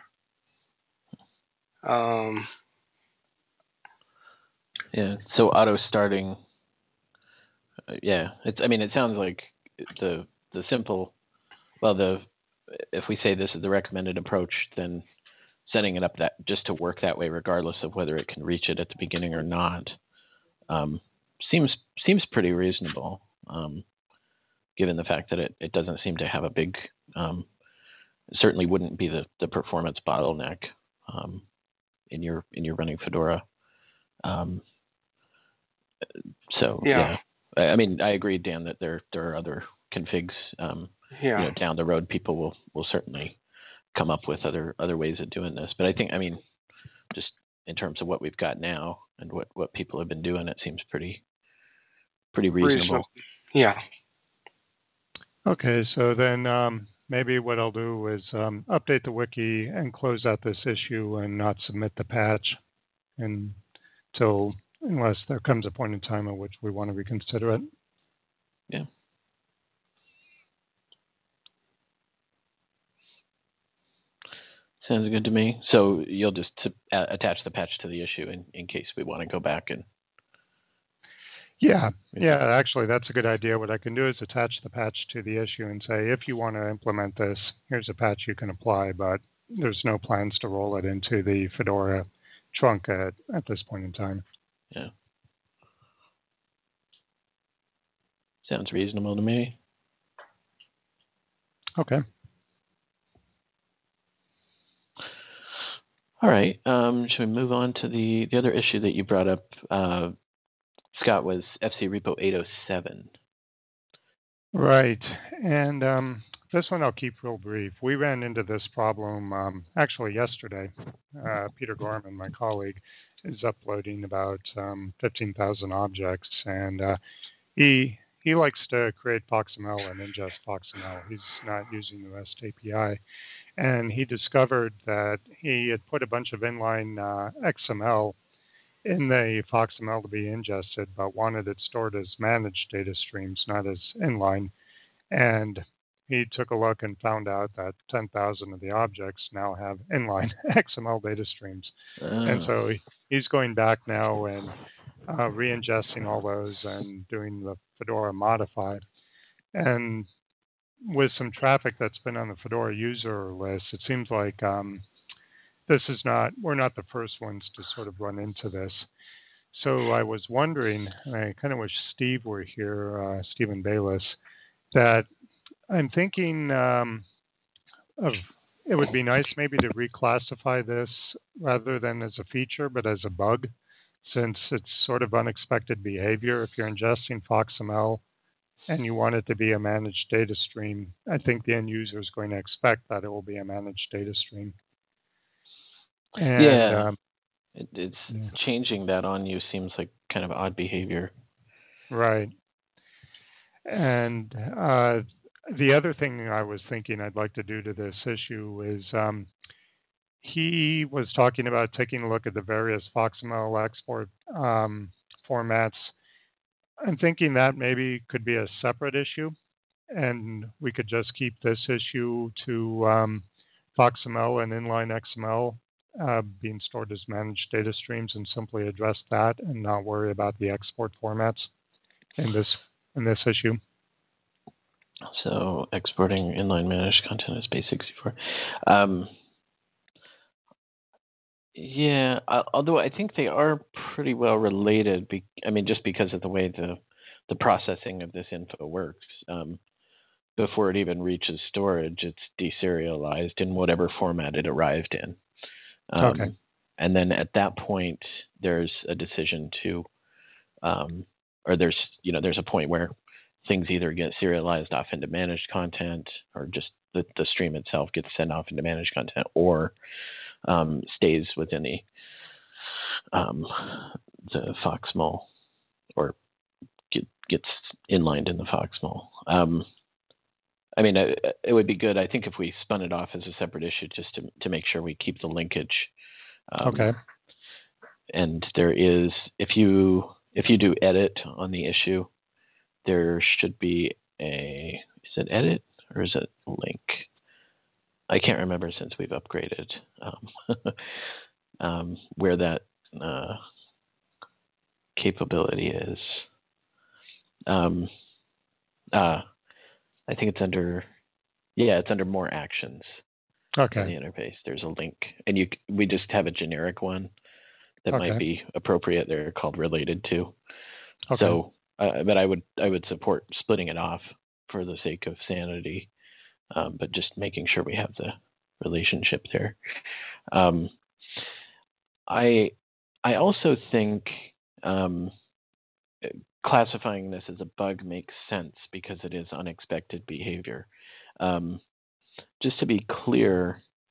Um, Yeah. So auto starting. Uh, yeah. It's. I mean, it sounds like the the simple. Well, the if we say this is the recommended approach, then setting it up that just to work that way, regardless of whether it can reach it at the beginning or not, um, seems seems pretty reasonable. Um, given the fact that it, it doesn't seem to have a big, um, certainly wouldn't be the, the performance bottleneck um, in your in your running Fedora. Um, so yeah. yeah, I, I mean I agree, Dan, that there there are other configs. Um, Yeah. you know, down the road, people will will certainly come up with other other ways of doing this. But I think, I mean, just in terms of what we've got now and what, what people have been doing, it seems pretty pretty reasonable. Reasonable. Yeah. Okay, so then um, maybe what I'll do is um, update the wiki and close out this issue and not submit the patch until unless there comes a point in time at which we want to reconsider it. Yeah. Sounds good to me. So you'll just t- attach the patch to the issue in, in case we want to go back and. Yeah, yeah, actually, that's a good idea. What I can do is attach the patch to the issue and say, if you want to implement this, here's a patch you can apply, but there's no plans to roll it into the Fedora trunk at, at this point in time. Yeah. Sounds reasonable to me. Okay. All right. Um, should we move on to the, the other issue that you brought up, uh, Scott, was F C Repo eight oh seven. Right. And um, this one I'll keep real brief. We ran into this problem um, actually yesterday. Uh, Peter Gorman, my colleague, is uploading about um, fifteen thousand objects, and uh, he he likes to create FoxML and ingest FoxML. He's not using the REST A P I. And he discovered that he had put a bunch of inline uh, X M L in the FoxML to be ingested, but wanted it stored as managed data streams, not as inline. And he took a look and found out that ten thousand of the objects now have inline X M L data streams. Oh. And so he's going back now and uh, re-ingesting all those and doing the Fedora modified. And with some traffic that's been on the Fedora user list, it seems like um, this is not, we're not the first ones to sort of run into this. So I was wondering, and I kind of wish Steve were here, uh, Stephen Bayless, that I'm thinking um, of, it would be nice maybe to reclassify this rather than as a feature, but as a bug, since it's sort of unexpected behavior. If you're ingesting FoxML and you want it to be a managed data stream, I think the end user is going to expect that it will be a managed data stream. And, yeah, um, it, it's yeah. changing that on you seems like kind of odd behavior. Right. And uh, the other thing I was thinking I'd like to do to this issue is um, he was talking about taking a look at the various FoxML export um, formats. I'm thinking that maybe could be a separate issue, and we could just keep this issue to um, FoxML and inline X M L uh, being stored as managed data streams, and simply address that and not worry about the export formats in this in this issue. So exporting inline managed content as base sixty-four. Um, yeah, although I think they are pretty well related. Be, I mean, just because of the way the the processing of this info works. Um, before it even reaches storage, it's deserialized in whatever format it arrived in. Um, okay. And then at that point, there's a decision to, um, or there's, you know, there's a point where things either get serialized off into managed content, or just the, the stream itself gets sent off into managed content, or um, stays within the um, the FoxML, or get, gets inlined in the FoxML. Um, I mean, it, it would be good, I think, if we spun it off as a separate issue, just to to make sure we keep the linkage. Um, okay. And there is, if you if you do edit on the issue, there should be a, is it edit or is it link? I can't remember since we've upgraded um, um, where that uh, capability is. Um, uh, I think it's under, yeah, it's under more actions. Okay. In the interface. There's a link, and you we just have a generic one that okay. might be appropriate. They're called related to. Okay. So, uh, but I would I would support splitting it off for the sake of sanity, um, but just making sure we have the relationship there. Um, I I also think um, classifying this as a bug makes sense because it is unexpected behavior. Um, just to be clear,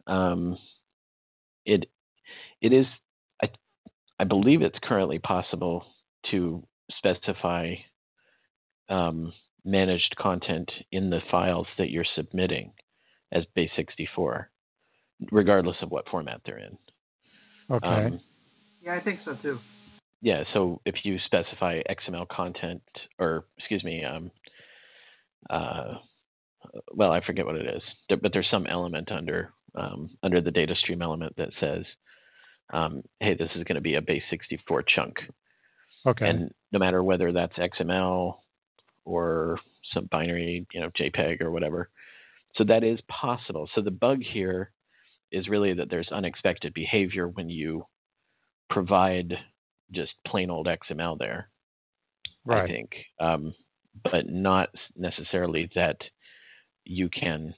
um, it it is I I believe it's currently possible to specify um, managed content in the files that you're submitting as base sixty-four, regardless of what format they're in. Okay. Um, Yeah, I think so too. yeah, so if you specify X M L content, or excuse me, um, uh, well, I forget what it is, there, but there's some element under um, under the data stream element that says, um, hey, this is going to be a base sixty-four chunk. Okay. And no matter whether that's X M L or some binary, you know, JPEG or whatever. So that is possible. So the bug here is really that there's unexpected behavior when you provide just plain old X M L there, Right. I think, um, but not necessarily that you can.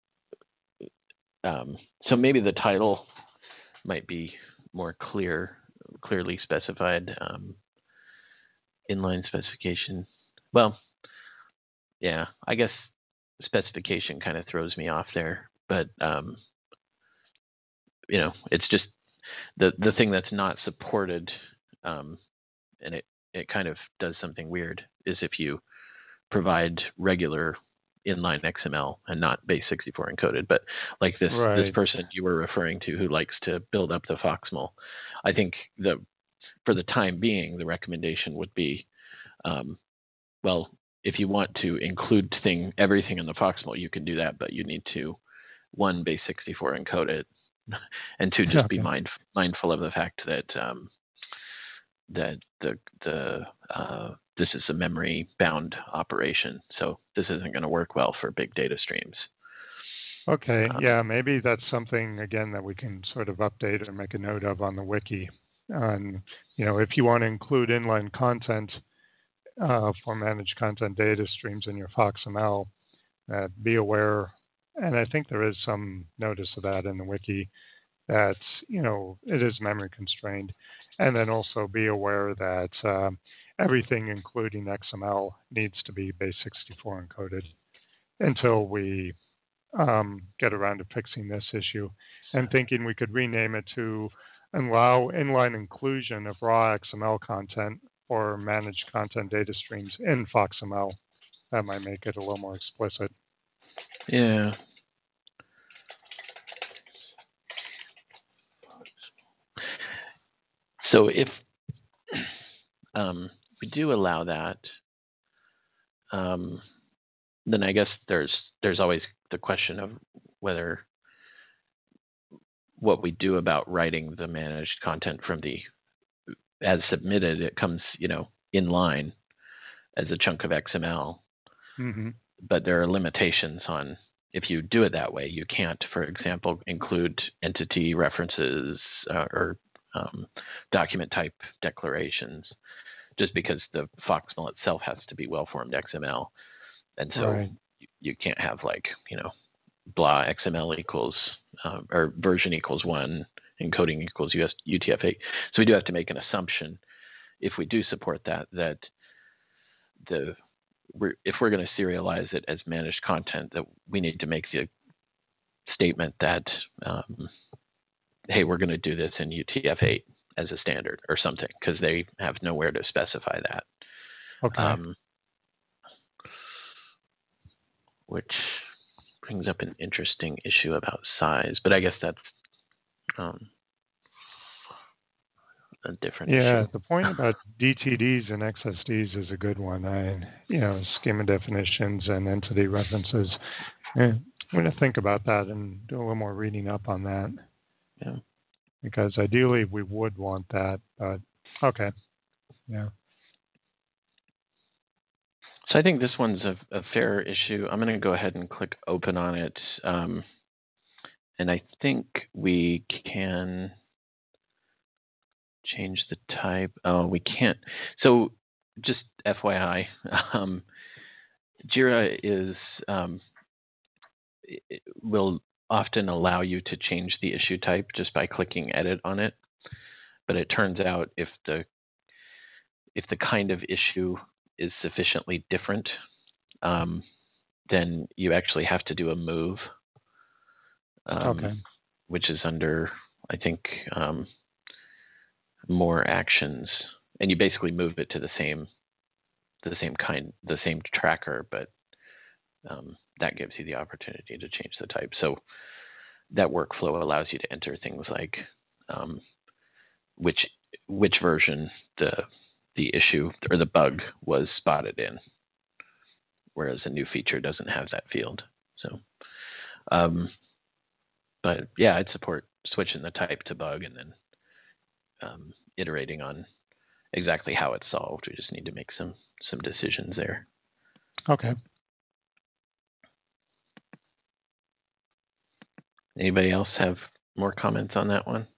Um, so maybe the title might be more clear, clearly specified, um, inline specification. Well, yeah, I guess specification kind of throws me off there, but um, you know, it's just the the thing that's not supported, um, and it it kind of does something weird, is if you provide regular inline X M L and not base sixty-four encoded. But like this Right. this person you were referring to who likes to build up the FOXML, I think the for the time being the recommendation would be, um, well, if you want to include thing everything in the FOXML, you can do that, but you need to, one, base sixty-four encode it, and two, just Okay. be mind, mindful of the fact that um, that the the uh, this is a memory bound operation, so this isn't going to work well for big data streams. Okay. Um, Yeah, maybe that's something again that we can sort of update or make a note of on the wiki. And you know, if you want to include inline content uh, for managed content data streams in your FOXML, uh, be aware. And I think there is some notice of that in the wiki, that you know it is memory constrained, and then also be aware that um, everything, including X M L, needs to be base sixty-four encoded until we um, get around to fixing this issue, and thinking we could rename it to allow inline inclusion of raw X M L content or managed content data streams in FOXML. That might make it a little more explicit. yeah. So if um, we do allow that, um, then I guess there's there's always the question of whether what we do about writing the managed content from the as submitted, it comes, you know, in line as a chunk of X M L. Mm-hmm. But there are limitations on if you do it that way. You can't, for example, include entity references uh, or um, document type declarations, just because the FOXML itself has to be well-formed X M L. And so Right. you, you can't have like, you know, blah X M L equals, uh, or version equals one, encoding equals U T F eight. So we do have to make an assumption, if we do support that, that the we're, if we're going to serialize it as managed content, that we need to make the statement that, um, hey, we're going to do this in U T F eight as a standard or something, because they have nowhere to specify that. Okay. Um, which brings up an interesting issue about size, but I guess that's um, a different Yeah, issue. the point about D T Ds and X S Ds is a good one. I, you know, schema definitions and entity references. Yeah, I'm going to think about that and do a little more reading up on that. Yeah. Because ideally we would want that, but okay. Yeah. So I think this one's a, a fair issue. I'm going to go ahead and click open on it. Um, and I think we can change the type. Oh, we can't. So just F Y I, um, Jira is um, it will often allow you to change the issue type just by clicking edit on it. But it turns out if the if the kind of issue is sufficiently different, um, then you actually have to do a move. Um, Okay. which is under, I think, um, more actions, and you basically move it to the same, to the same kind, the same tracker, but um, that gives you the opportunity to change the type. So that workflow allows you to enter things like um, which which version the the issue or the bug was spotted in, whereas a new feature doesn't have that field. So, um, but yeah, I'd support switching the type to bug and then um, iterating on exactly how it's solved. We just need to make some some decisions there. Okay. Anybody else have more comments on that one?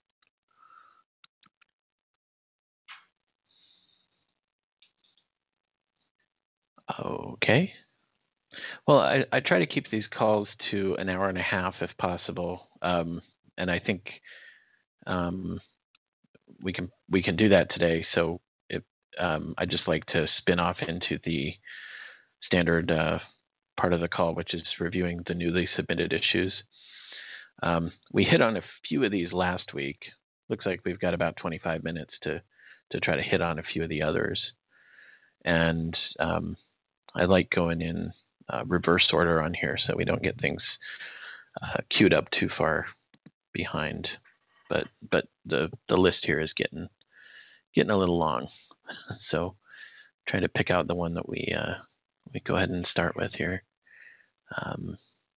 Okay. Well, I, I try to keep these calls to an hour and a half if possible, um, and I think um, we can we can do that today. So it, um, I just like to spin off into the standard uh, part of the call, which is reviewing the newly submitted issues. Um, we hit on a few of these last week. Looks like we've got about twenty-five minutes to to try to hit on a few of the others, and um, I like going in uh, reverse order on here so we don't get things uh, queued up too far behind. But but the the list here is getting getting a little long, so trying to pick out the one that we uh, we go ahead and start with here. Um,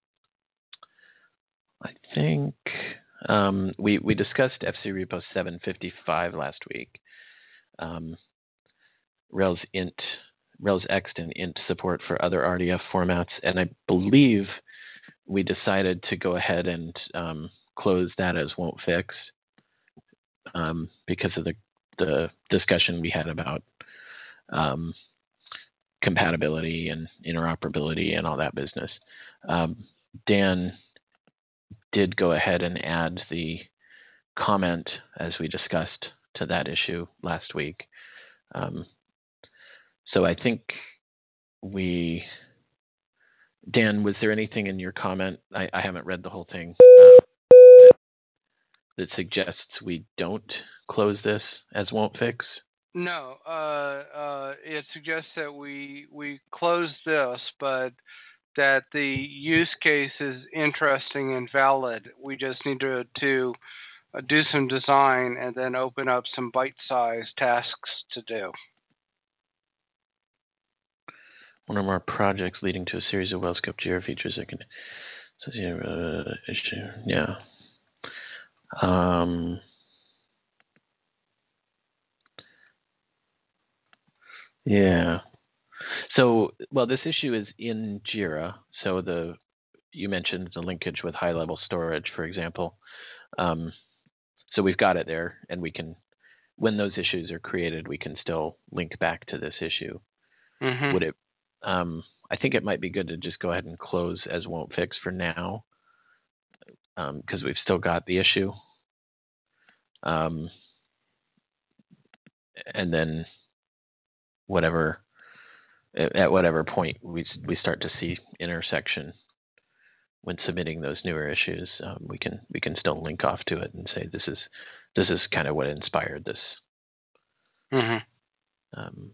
I think um, we we discussed F C Repo seven fifty-five last week. Um, Rails int, Rails Ext and int support for other R D F formats, and I believe we decided to go ahead and um, close that as won't fix um, because of the the discussion we had about um, compatibility and interoperability and all that business. Um, Dan did go ahead and add the comment, as we discussed, to that issue last week. Um, so I think we, Dan, was there anything in your comment? I, I haven't read the whole thing. Uh, that, that suggests we don't close this as won't fix? No, uh, uh, it suggests that we we close this, but that the use case is interesting and valid. We just need to to uh, do some design and then open up some bite-sized tasks to do. One or more projects leading to a series of well-scoped Jira features that can. So, uh, issue, yeah. Um, yeah. So, well, this issue is in Jira. So the you mentioned the linkage with high-level storage, for example. Um, so we've got it there, and we can, when those issues are created, we can still link back to this issue. Mm-hmm. Would it? Um, I think it might be good to just go ahead and close as won't fix for now, because um, we've still got the issue. Um, and then whatever at whatever point we we start to see intersection when submitting those newer issues, um, we can we can still link off to it and say this is this is kind of what inspired this. Mm-hmm. Um,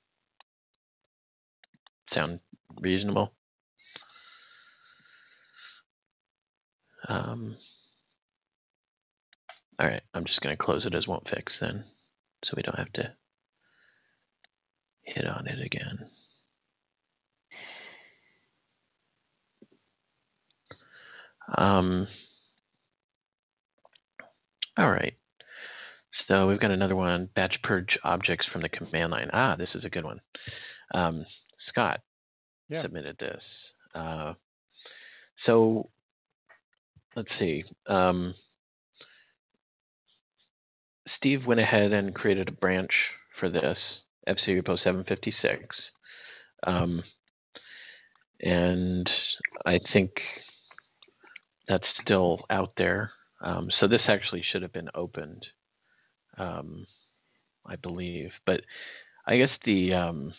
sound reasonable? Um, all right, I'm just going to close it as won't fix then, so we don't have to hit on it again. Um, all right. So we've got another one, batch purge objects from the command line. Ah, this is a good one. Um, Scott yeah. submitted this. Uh, so let's see. Um, Steve went ahead and created a branch for this, F C Repo seven fifty-six. Um, and I think that's still out there. Um, so this actually should have been opened, um, I believe. But I guess the um,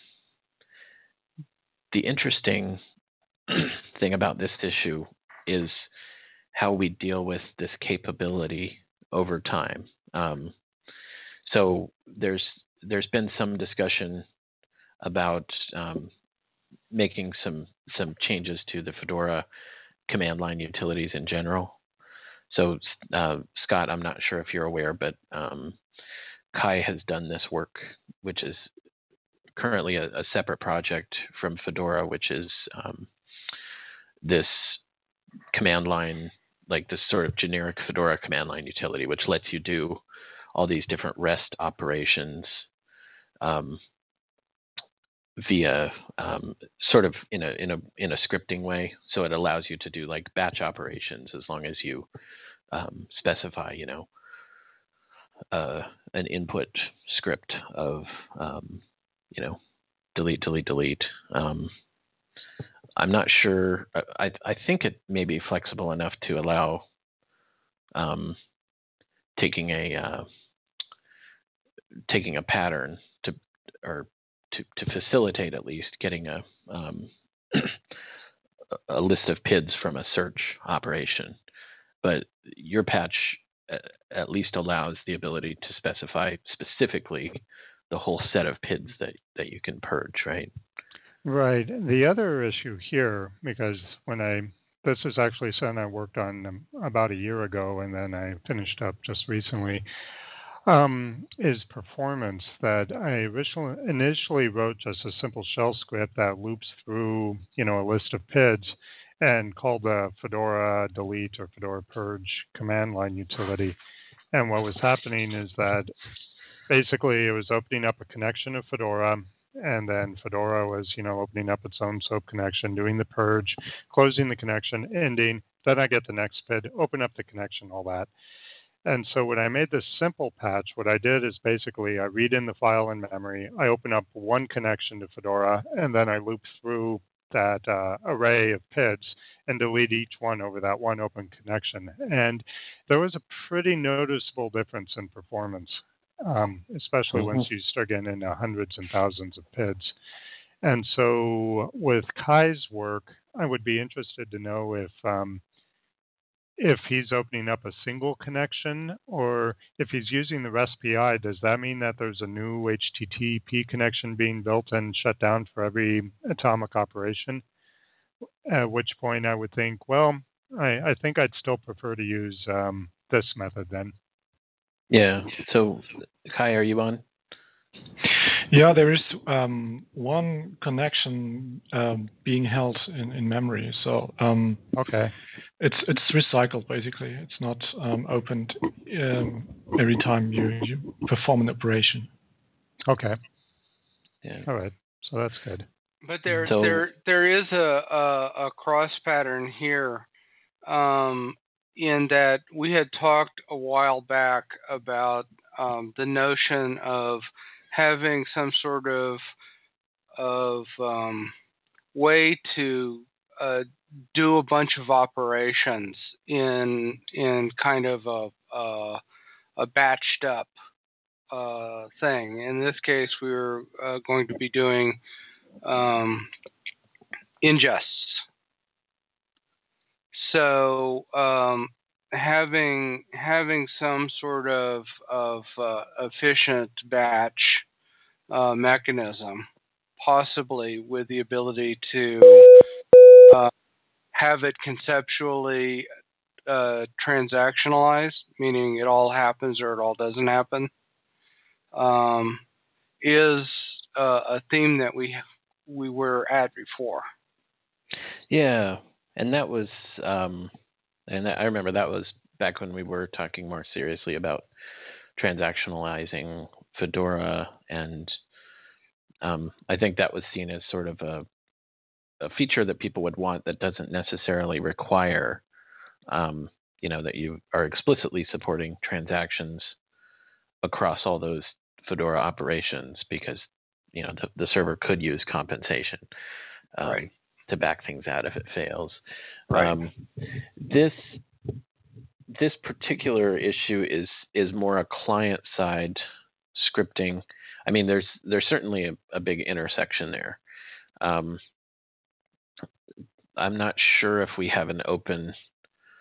the interesting thing about this issue is how we deal with this capability over time. Um, so there's there's been some discussion about um, making some some changes to the Fedora command line utilities in general. So uh, Scott, I'm not sure if you're aware, but um, Kai has done this work, which is currently a, a separate project from Fedora, which is um, this command line, like this sort of generic Fedora command line utility, which lets you do all these different REST operations um, via um, sort of in a in a in a scripting way. So it allows you to do like batch operations as long as you um, specify, you know, uh, an input script of um, you know, delete, delete, delete. Um, I'm not sure. I I think it may be flexible enough to allow um, taking a uh, taking a pattern to or to, to facilitate at least getting a um, a list of P I Ds from a search operation. But your patch at least allows the ability to specify specifically the whole set of P I Ds that, that you can purge, right? Right. The other issue here, because when I, this is actually something I worked on um, about a year ago, and then I finished up just recently, um, is performance. That I originally, initially wrote just a simple shell script that loops through, you know, a list of P I Ds and called the Fedora delete or Fedora purge command line utility. And what was happening is that basically it was opening up a connection of Fedora, and then Fedora was, you know, opening up its own SOAP connection, doing the purge, closing the connection, ending. Then I get the next P I D, open up the connection, all that. And so when I made this simple patch, what I did is basically I read in the file in memory, I open up one connection to Fedora, and then I loop through that uh, array of P I Ds and delete each one over that one open connection. And there was a pretty noticeable difference in performance, um, especially mm-hmm. once you start getting into hundreds and thousands of P I Ds. And so with Kai's work, I would be interested to know if um, if he's opening up a single connection, or if he's using the REST P I, does that mean that there's a new H T T P connection being built and shut down for every atomic operation? At which point I would think, well, I, I think I'd still prefer to use um, this method then. Yeah. So, Kai, are you on? Yeah, there is um, one connection um, being held in, in memory. So um, okay, it's it's recycled basically. It's not um, opened um, every time you, you perform an operation. Okay. Yeah. All right. So that's good. But there so, there there is a a, a cross pattern here, um, in that we had talked a while back about um, the notion of having some sort of of um, way to uh, do a bunch of operations in in kind of a a, a batched up uh, thing. In this case, we were uh, going to be doing um, ingests. So um, having having some sort of of uh, efficient batch uh, mechanism, possibly with the ability to uh, have it conceptually uh, transactionalized, meaning it all happens or it all doesn't happen, um, is uh, a theme that we we were at before. Yeah, and that was, um, and I remember that was back when we were talking more seriously about transactionalizing Fedora, and um, I think that was seen as sort of a, a feature that people would want that doesn't necessarily require, um, you know, that you are explicitly supporting transactions across all those Fedora operations, because, you know, the, the server could use compensation um, right. to back things out if it fails. Right. Um, this this particular issue is is more a client side scripting. I mean, there's there's certainly a, a big intersection there. Um, I'm not sure if we have an open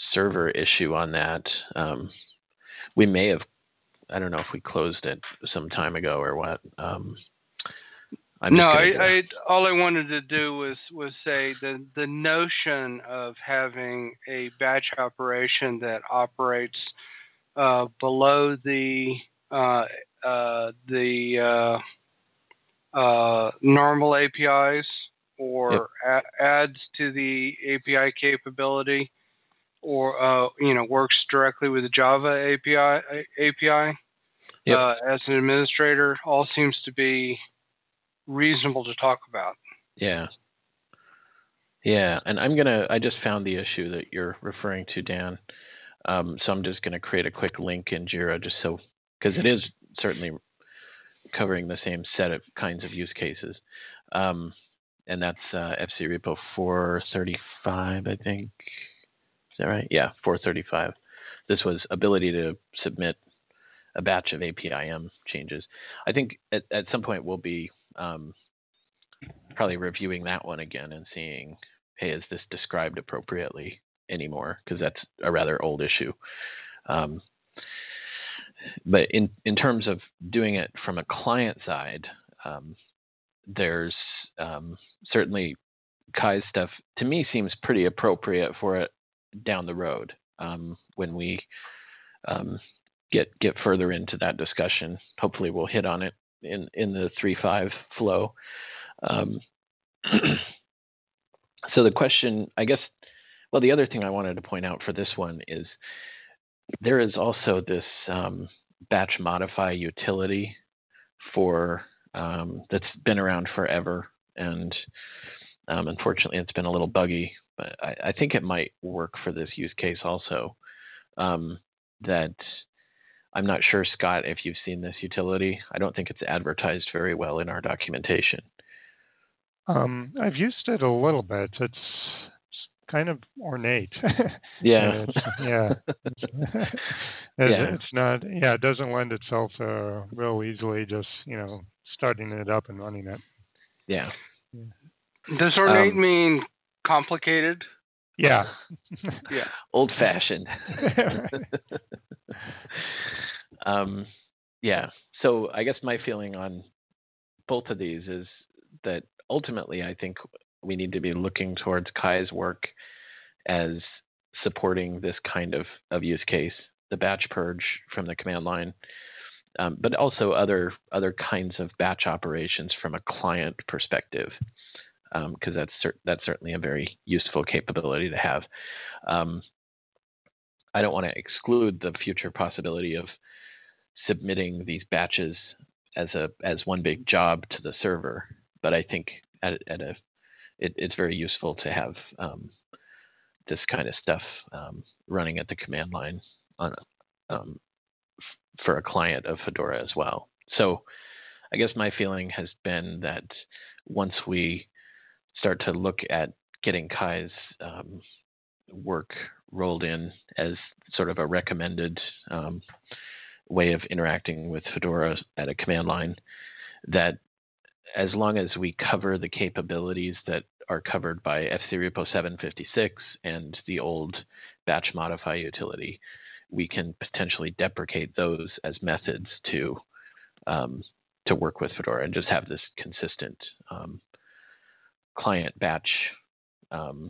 server issue on that. Um, we may have, I don't know if we closed it some time ago or what. Um, I'm no, I, gonna... I all I wanted to do was was say the the notion of having a batch operation that operates uh, below the uh, uh, the uh, uh, normal A P Is or yep. a- adds to the A P I capability, or uh, you know works directly with the Java A P I A P I yep. uh, as an administrator, all seems to be reasonable to talk about. Yeah. Yeah, and I'm gonna. I just found the issue that you're referring to, Dan. Um, so I'm just gonna create a quick link in Jira, just so because it is certainly covering the same set of kinds of use cases, um, and that's uh, F C Repo four thirty-five, I think. Is that right? Yeah, four thirty-five. This was ability to submit a batch of A P I M changes. I think at, at some point we'll be um, probably reviewing that one again and seeing, hey, is this described appropriately anymore? Because that's a rather old issue. Um, but in, in terms of doing it from a client side, um, there's um, certainly Kai's stuff, to me, seems pretty appropriate for it down the road um, when we um, get get further into that discussion. Hopefully we'll hit on it in, in the three point five flow. Um, so the question, I guess, well, the other thing I wanted to point out for this one is there is also this um, batch modify utility for um, that's been around forever, and um, unfortunately it's been a little buggy, but I, I think it might work for this use case also. Um, that I'm not sure, Scott, if you've seen this utility. I don't think it's advertised very well in our documentation. Um, I've used it a little bit. It's, it's kind of ornate. Yeah. it's, yeah. It's, it's, yeah. it's not. Yeah, it doesn't lend itself uh, real easily. Just you know, starting it up and running it. Yeah. yeah. Does ornate um, mean complicated? Yeah. yeah. Old-fashioned. um, yeah. So I guess my feeling on both of these is that ultimately I think we need to be looking towards Kai's work as supporting this kind of, of use case, the batch purge from the command line, um, but also other other kinds of batch operations from a client perspective, because um, that's cer- that's certainly a very useful capability to have. Um, I don't want to exclude the future possibility of submitting these batches as a as one big job to the server, but I think at, at a it, it's very useful to have um, this kind of stuff um, running at the command line on um, f- for a client of Fedora as well. So I guess my feeling has been that once we start to look at getting Kai's um, work rolled in as sort of a recommended um, way of interacting with Fedora at a command line, that as long as we cover the capabilities that are covered by F C Repo seven fifty-six and the old batch modify utility, we can potentially deprecate those as methods to um, to work with Fedora and just have this consistent um, client batch um,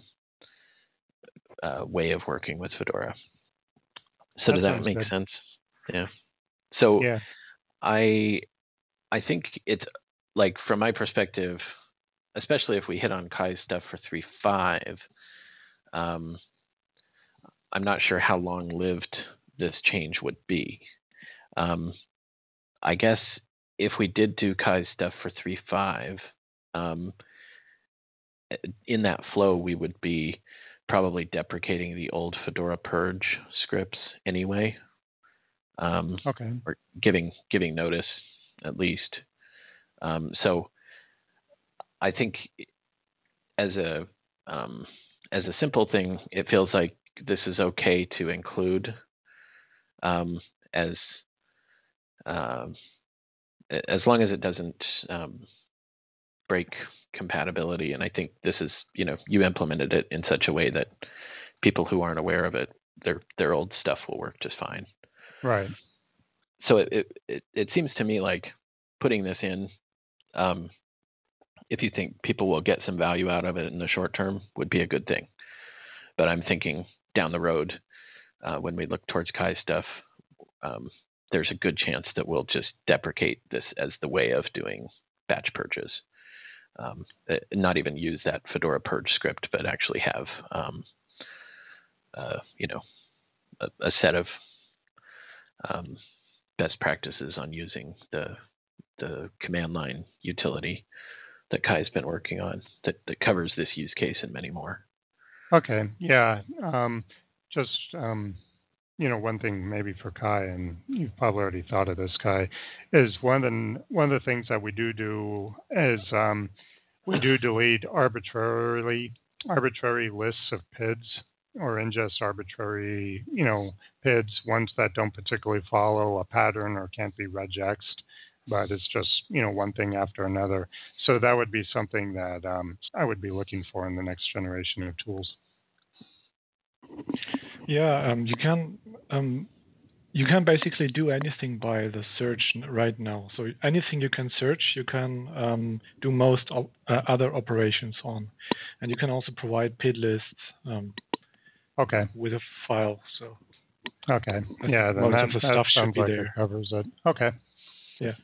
uh, way of working with Fedora. So that does that make good. sense? Yeah. So yeah. I I think it's like, from my perspective, especially if we hit on Kai's stuff for three point five, um, I'm not sure how long-lived this change would be. Um, I guess if we did do Kai's stuff for three point five, um, in that flow, we would be probably deprecating the old Fedora purge scripts anyway, um, okay. or giving giving notice at least. Um, so I think as a um, as a simple thing, it feels like this is okay to include um, as uh, as long as it doesn't um, break compatibility. And I think this is, you know, you implemented it in such a way that people who aren't aware of it their their old stuff will work just fine. Right. So it it, it, it seems to me like putting this in, um, if you think people will get some value out of it in the short term, would be a good thing. But I'm thinking down the road, uh, when we look towards Kai stuff, um, there's a good chance that we'll just deprecate this as the way of doing batch purges. Um, not even use that Fedora purge script, but actually have, um, uh, you know, a, a set of um, best practices on using the the command line utility that Kai's been working on that, that covers this use case and many more. Okay. Yeah. Um, just um, you know, one thing maybe for Kai, and you've probably already thought of this, Kai, is one of the one of the things that we do do is um, we do delete arbitrarily arbitrary lists of P I Ds or ingest arbitrary, you know, P I Ds, ones that don't particularly follow a pattern or can't be regexed, but it's just, you know, one thing after another. So that would be something that um, I would be looking for in the next generation of tools. Yeah, um, you can um, you can basically do anything by the search right now. So anything you can search, you can um, do most op uh, other operations on, and you can also provide P I D lists um, okay. with a file. So okay, I yeah, then most that, of the that stuff should sounds be like there. it covers it. Okay. Yeah.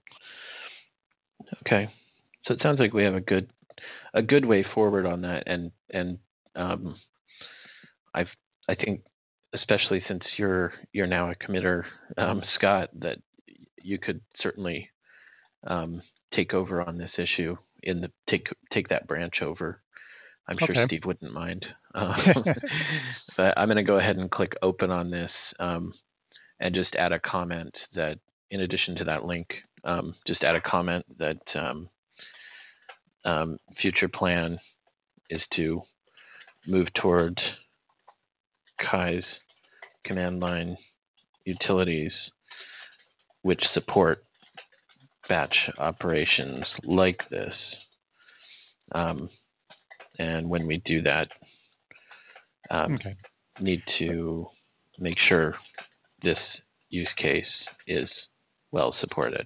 Okay, so it sounds like we have a good a good way forward on that, and and um, I've I think especially since you're you're now a committer, um, Scott, that you could certainly um, take over on this issue in the take take that branch over. I'm okay. sure Steve wouldn't mind. Um, but I'm going to go ahead and click open on this um, and just add a comment that, in addition to that link, um, just add a comment that um, um, future plan is to move toward Kai's command line utilities, which support batch operations like this. Um, and when we do that, um, okay. need to make sure this use case is well supported.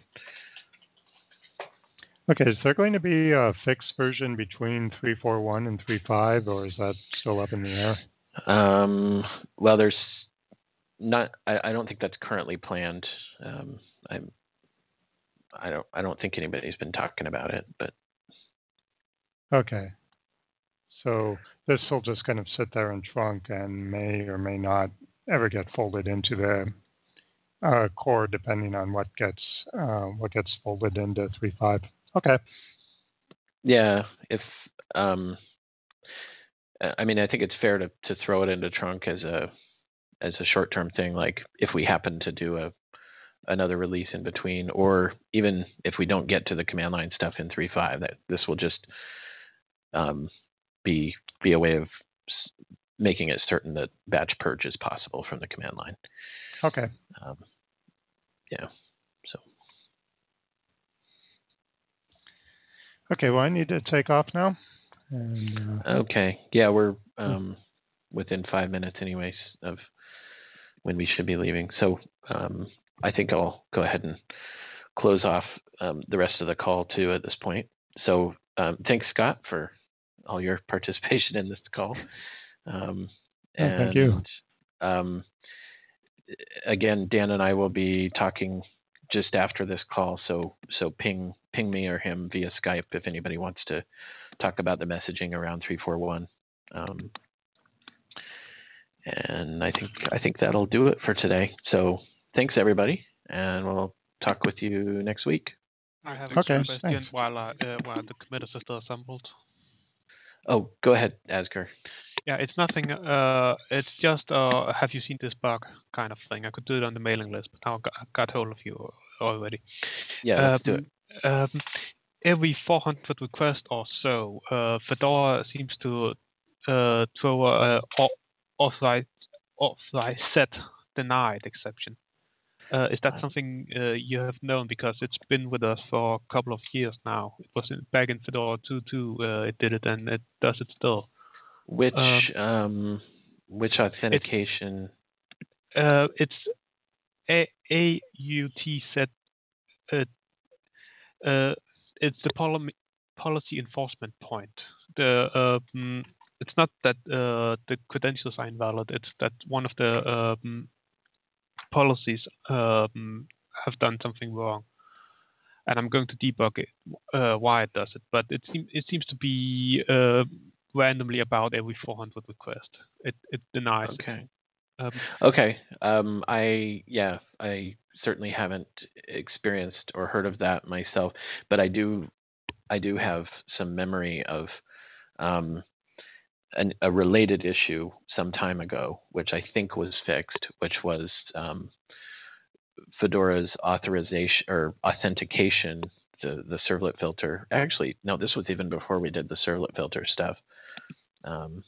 Okay, is there going to be a fixed version between three point four one and three point five, or is that still up in the air? Um, well, there's not. I, I don't think that's currently planned. Um, I'm. I don't. I don't think anybody's been talking about it, but. Okay. So this will just kind of sit there in trunk and may or may not ever get folded into the uh, core, depending on what gets uh, what gets folded into three point five. Okay. Yeah. If. Um, I mean, I think it's fair to, to throw it into trunk as a as a short term thing. Like if we happen to do a another release in between, or even if we don't get to the command line stuff in three point five, that this will just um, be be a way of making it certain that batch purge is possible from the command line. Okay. Um, yeah. So. Okay. Well, I need to take off now. And, uh, okay. Yeah, we're um, within five minutes, anyways, of when we should be leaving. So um, I think I'll go ahead and close off um, the rest of the call too at this point. So um, thanks, Scott, for all your participation in this call. Um, oh, and, thank you. Um, again, Dan and I will be talking just after this call. So so ping ping me or him via Skype if anybody wants to talk about the messaging around three four one. Um, and I think I think that'll do it for today. So thanks everybody, and we'll talk with you next week. I have a okay, question thanks. while I, uh, while the committers are still assembled. Oh, go ahead, Asger. Yeah, it's nothing. Uh, it's just uh, have you seen this bug kind of thing. I could do it on the mailing list, but now I got, got hold of you already. Yeah, let's um, do it. Um, every four hundred requests or so, uh, Fedora seems to uh, throw a uh, authorize, authorize set denied exception. Uh, is that something uh, you have known, because it's been with us for a couple of years now? It was in, back in Fedora two point two. Uh, it did it, and it does it still. Which Um, um, Which authentication? It's, uh, it's A A U T Z. Uh, uh, it's the poli- policy enforcement point. The um, it's not that uh, the credentials are invalid. It's that one of the um, policies um, have done something wrong, and I'm going to debug it, uh, why it does it. But it seems it seems to be uh, randomly about every four hundred requests. It it denies. Okay. Um, okay. Um, I yeah. I certainly haven't experienced or heard of that myself, but I do. I do have some memory of um, an, a related issue some time ago, which I think was fixed, which was um, Fedora's authorization or authentication, the, the servlet filter. Actually, no, this was even before we did the servlet filter stuff. Um,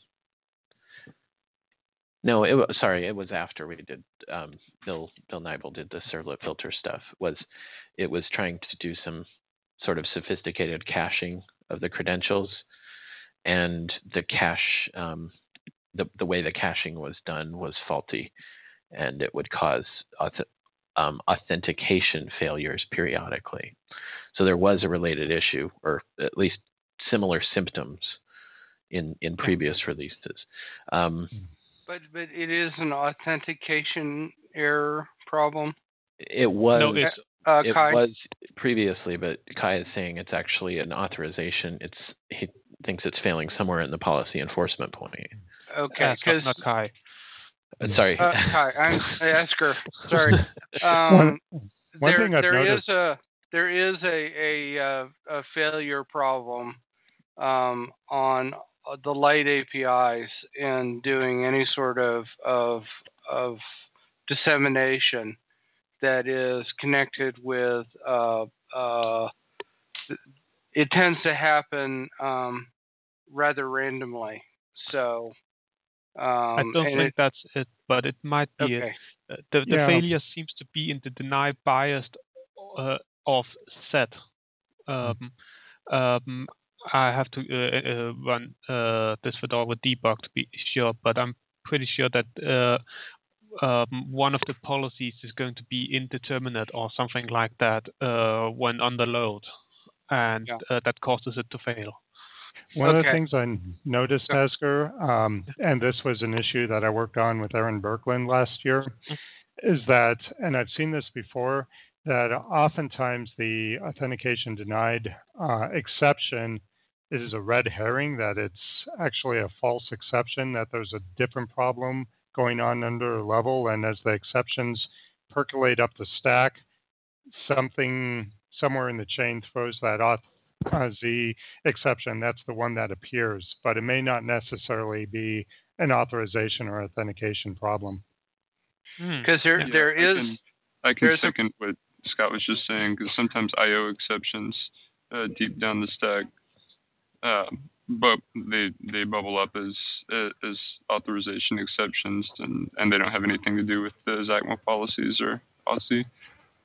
no, it was, sorry, it was after we did. Um, Bill Bill Nibel did the servlet filter stuff. Was it was trying to do some sort of sophisticated caching of the credentials, and the cache, um, the the way the caching was done was faulty, and it would cause auth- um, authentication failures periodically. So there was a related issue, or at least similar symptoms in in previous releases. Um, but but it is an authentication error problem. It was. No, it's, uh, it Kai? was previously, but Kai is saying it's actually an authorization. It's he thinks it's failing somewhere in the policy enforcement point. Okay, uh, because not, not Kai. Uh, sorry, uh, Kai, I'm Esker. Sorry. one Um, one there thing I've there noticed. is a there is a a, uh, a failure problem um, on the light A P Is in doing any sort of of of dissemination that is connected with. Uh, uh, it tends to happen um, rather randomly. So. Um, I don't and think it, that's it, but it might be okay. it. Uh, the the Yeah. failure seems to be in the deny biased uh, of set. Um, um, I have to uh, uh, run uh, this Fedora debug to be sure, but I'm pretty sure that uh, um, one of the policies is going to be indeterminate or something like that uh, when under load, and Yeah. uh, that causes it to fail. One of the Okay. things I noticed, Esker, um, and this was an issue that I worked on with Aaron Birkeland last year, is that, and I've seen this before, that oftentimes the authentication denied uh, exception is a red herring, that it's actually a false exception, that there's a different problem going on under a level, and as the exceptions percolate up the stack, something somewhere in the chain throws that auth uh, Z exception. That's the one that appears, but it may not necessarily be an authorization or authentication problem. Because there Yeah, there I is can, I can there's a- second what Scott was just saying, because sometimes I O exceptions uh, deep down the stack, uh, but they they bubble up as as authorization exceptions, and, and they don't have anything to do with the XACML policies or A U S I.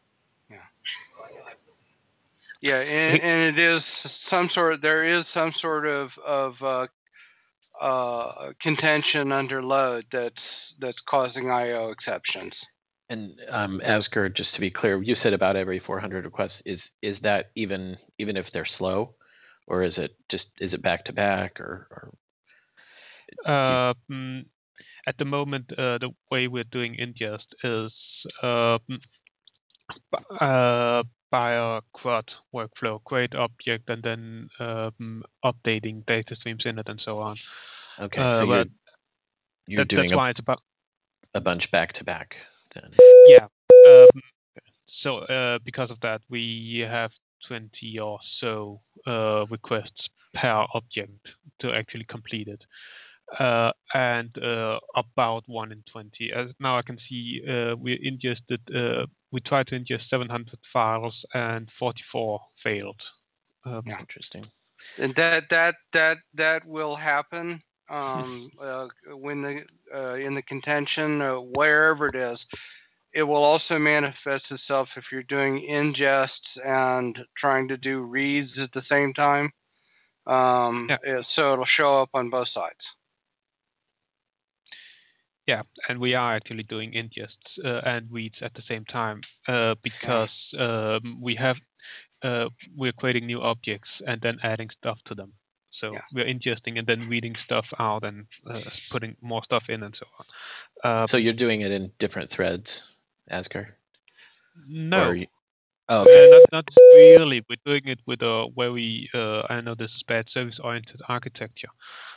Yeah, and, and it is some sort. There is some sort of of uh, uh, contention under load that's that's causing I O exceptions. and um, Asger, just to be clear, you said about every four hundred requests. Is is that even even if they're slow, or is it just is it back to back or? or Uh, mm, at the moment, uh, the way we're doing ingest is uh, b- uh, by a CRUD workflow, create object, and then um, updating data streams in it and so on. okay, Uh, so you're but you're that, doing that's a, why it's about a bunch back to back then. yeah. Um, so uh, because of that, we have twenty or so uh, requests per object to actually complete it. Uh, and uh, about one in twenty. As now I can see uh, we ingested, uh, we tried to ingest seven hundred files and forty-four failed. Um, Yeah. Interesting. And that that that that will happen um, uh, when the uh, in the contention, uh, wherever it is. It will also manifest itself if you're doing ingests and trying to do reads at the same time. Um, Yeah. it- so it'll show up on both sides. Yeah, and we are actually doing ingests uh, and reads at the same time uh, because um, we have uh, we're creating new objects and then adding stuff to them. So Yeah. we're ingesting and then reading stuff out and uh, putting more stuff in and so on. Uh, So you're doing it in different threads, Asger? no, Or you- oh, uh, okay. not not really. We're doing it with a very uh, I know this is bad service-oriented architecture.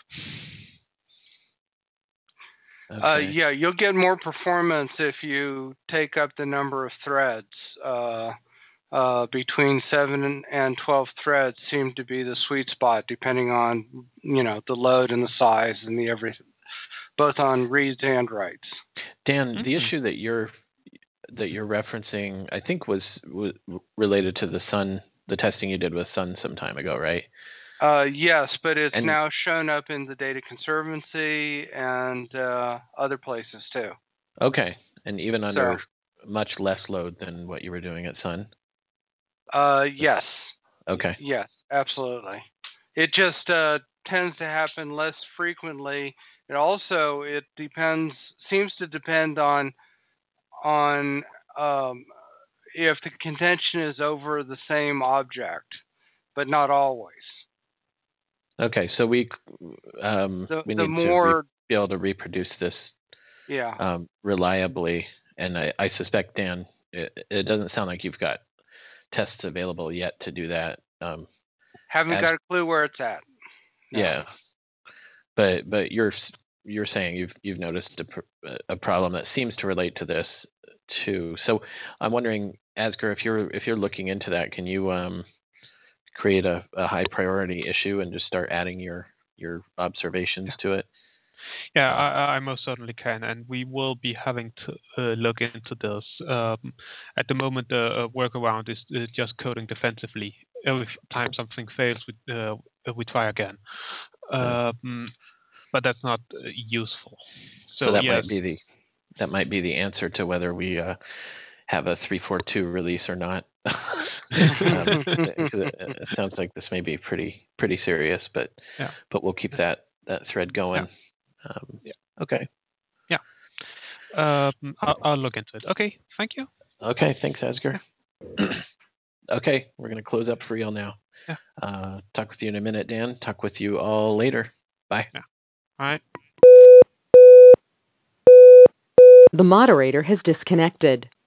Uh, Okay. yeah, you'll get more performance if you take up the number of threads. Uh, uh, between seven and twelve threads seem to be the sweet spot, depending on you know the load and the size and the everything, both on reads and writes. Dan, Mhm. the issue that you're that you're referencing, I think, was, was related to the Sun, the testing you did with Sun some time ago, right? Uh, yes, but it's And- now shown up in the Data Conservancy and uh, other places too. Okay, and even under So- much less load than what you were doing at Sun? Uh, yes. Okay. Yes, absolutely. It just uh, tends to happen less frequently. It also it depends seems to depend on on um, if the contention is over the same object, but not always. Okay, so we um, The, we the need more, to re- be able to reproduce this yeah. um, reliably, and I, I suspect, Dan, it, it doesn't sound like you've got tests available yet to do that. Um, Haven't as, got a clue where it's at. No. Yeah, but but you're you're saying you've you've noticed a, a problem that seems to relate to this too. So I'm wondering, Asger, if you're if you're looking into that, can you um, create a, a high priority issue and just start adding your your observations to it? Yeah, I, I most certainly can, and we will be having to uh, look into this. Um, at the moment, the uh, workaround is uh, just coding defensively. Every time something fails, we uh, we try again. Um, but that's not uh, useful. So, So that yes. might be the that might be the answer to whether we uh, have a three point four two release or not. um, it, it sounds like this may be pretty pretty serious, but yeah. but we'll keep that that thread going. Yeah. Um, yeah. Okay. Yeah. Um, I'll, I'll look into it. Okay. Thank you. Okay. Thanks, Asger. Okay, we're going to close up for real now. Yeah. Uh, talk with you in a minute, Dan. Talk with you all later. Bye. Yeah. All right. The moderator has disconnected.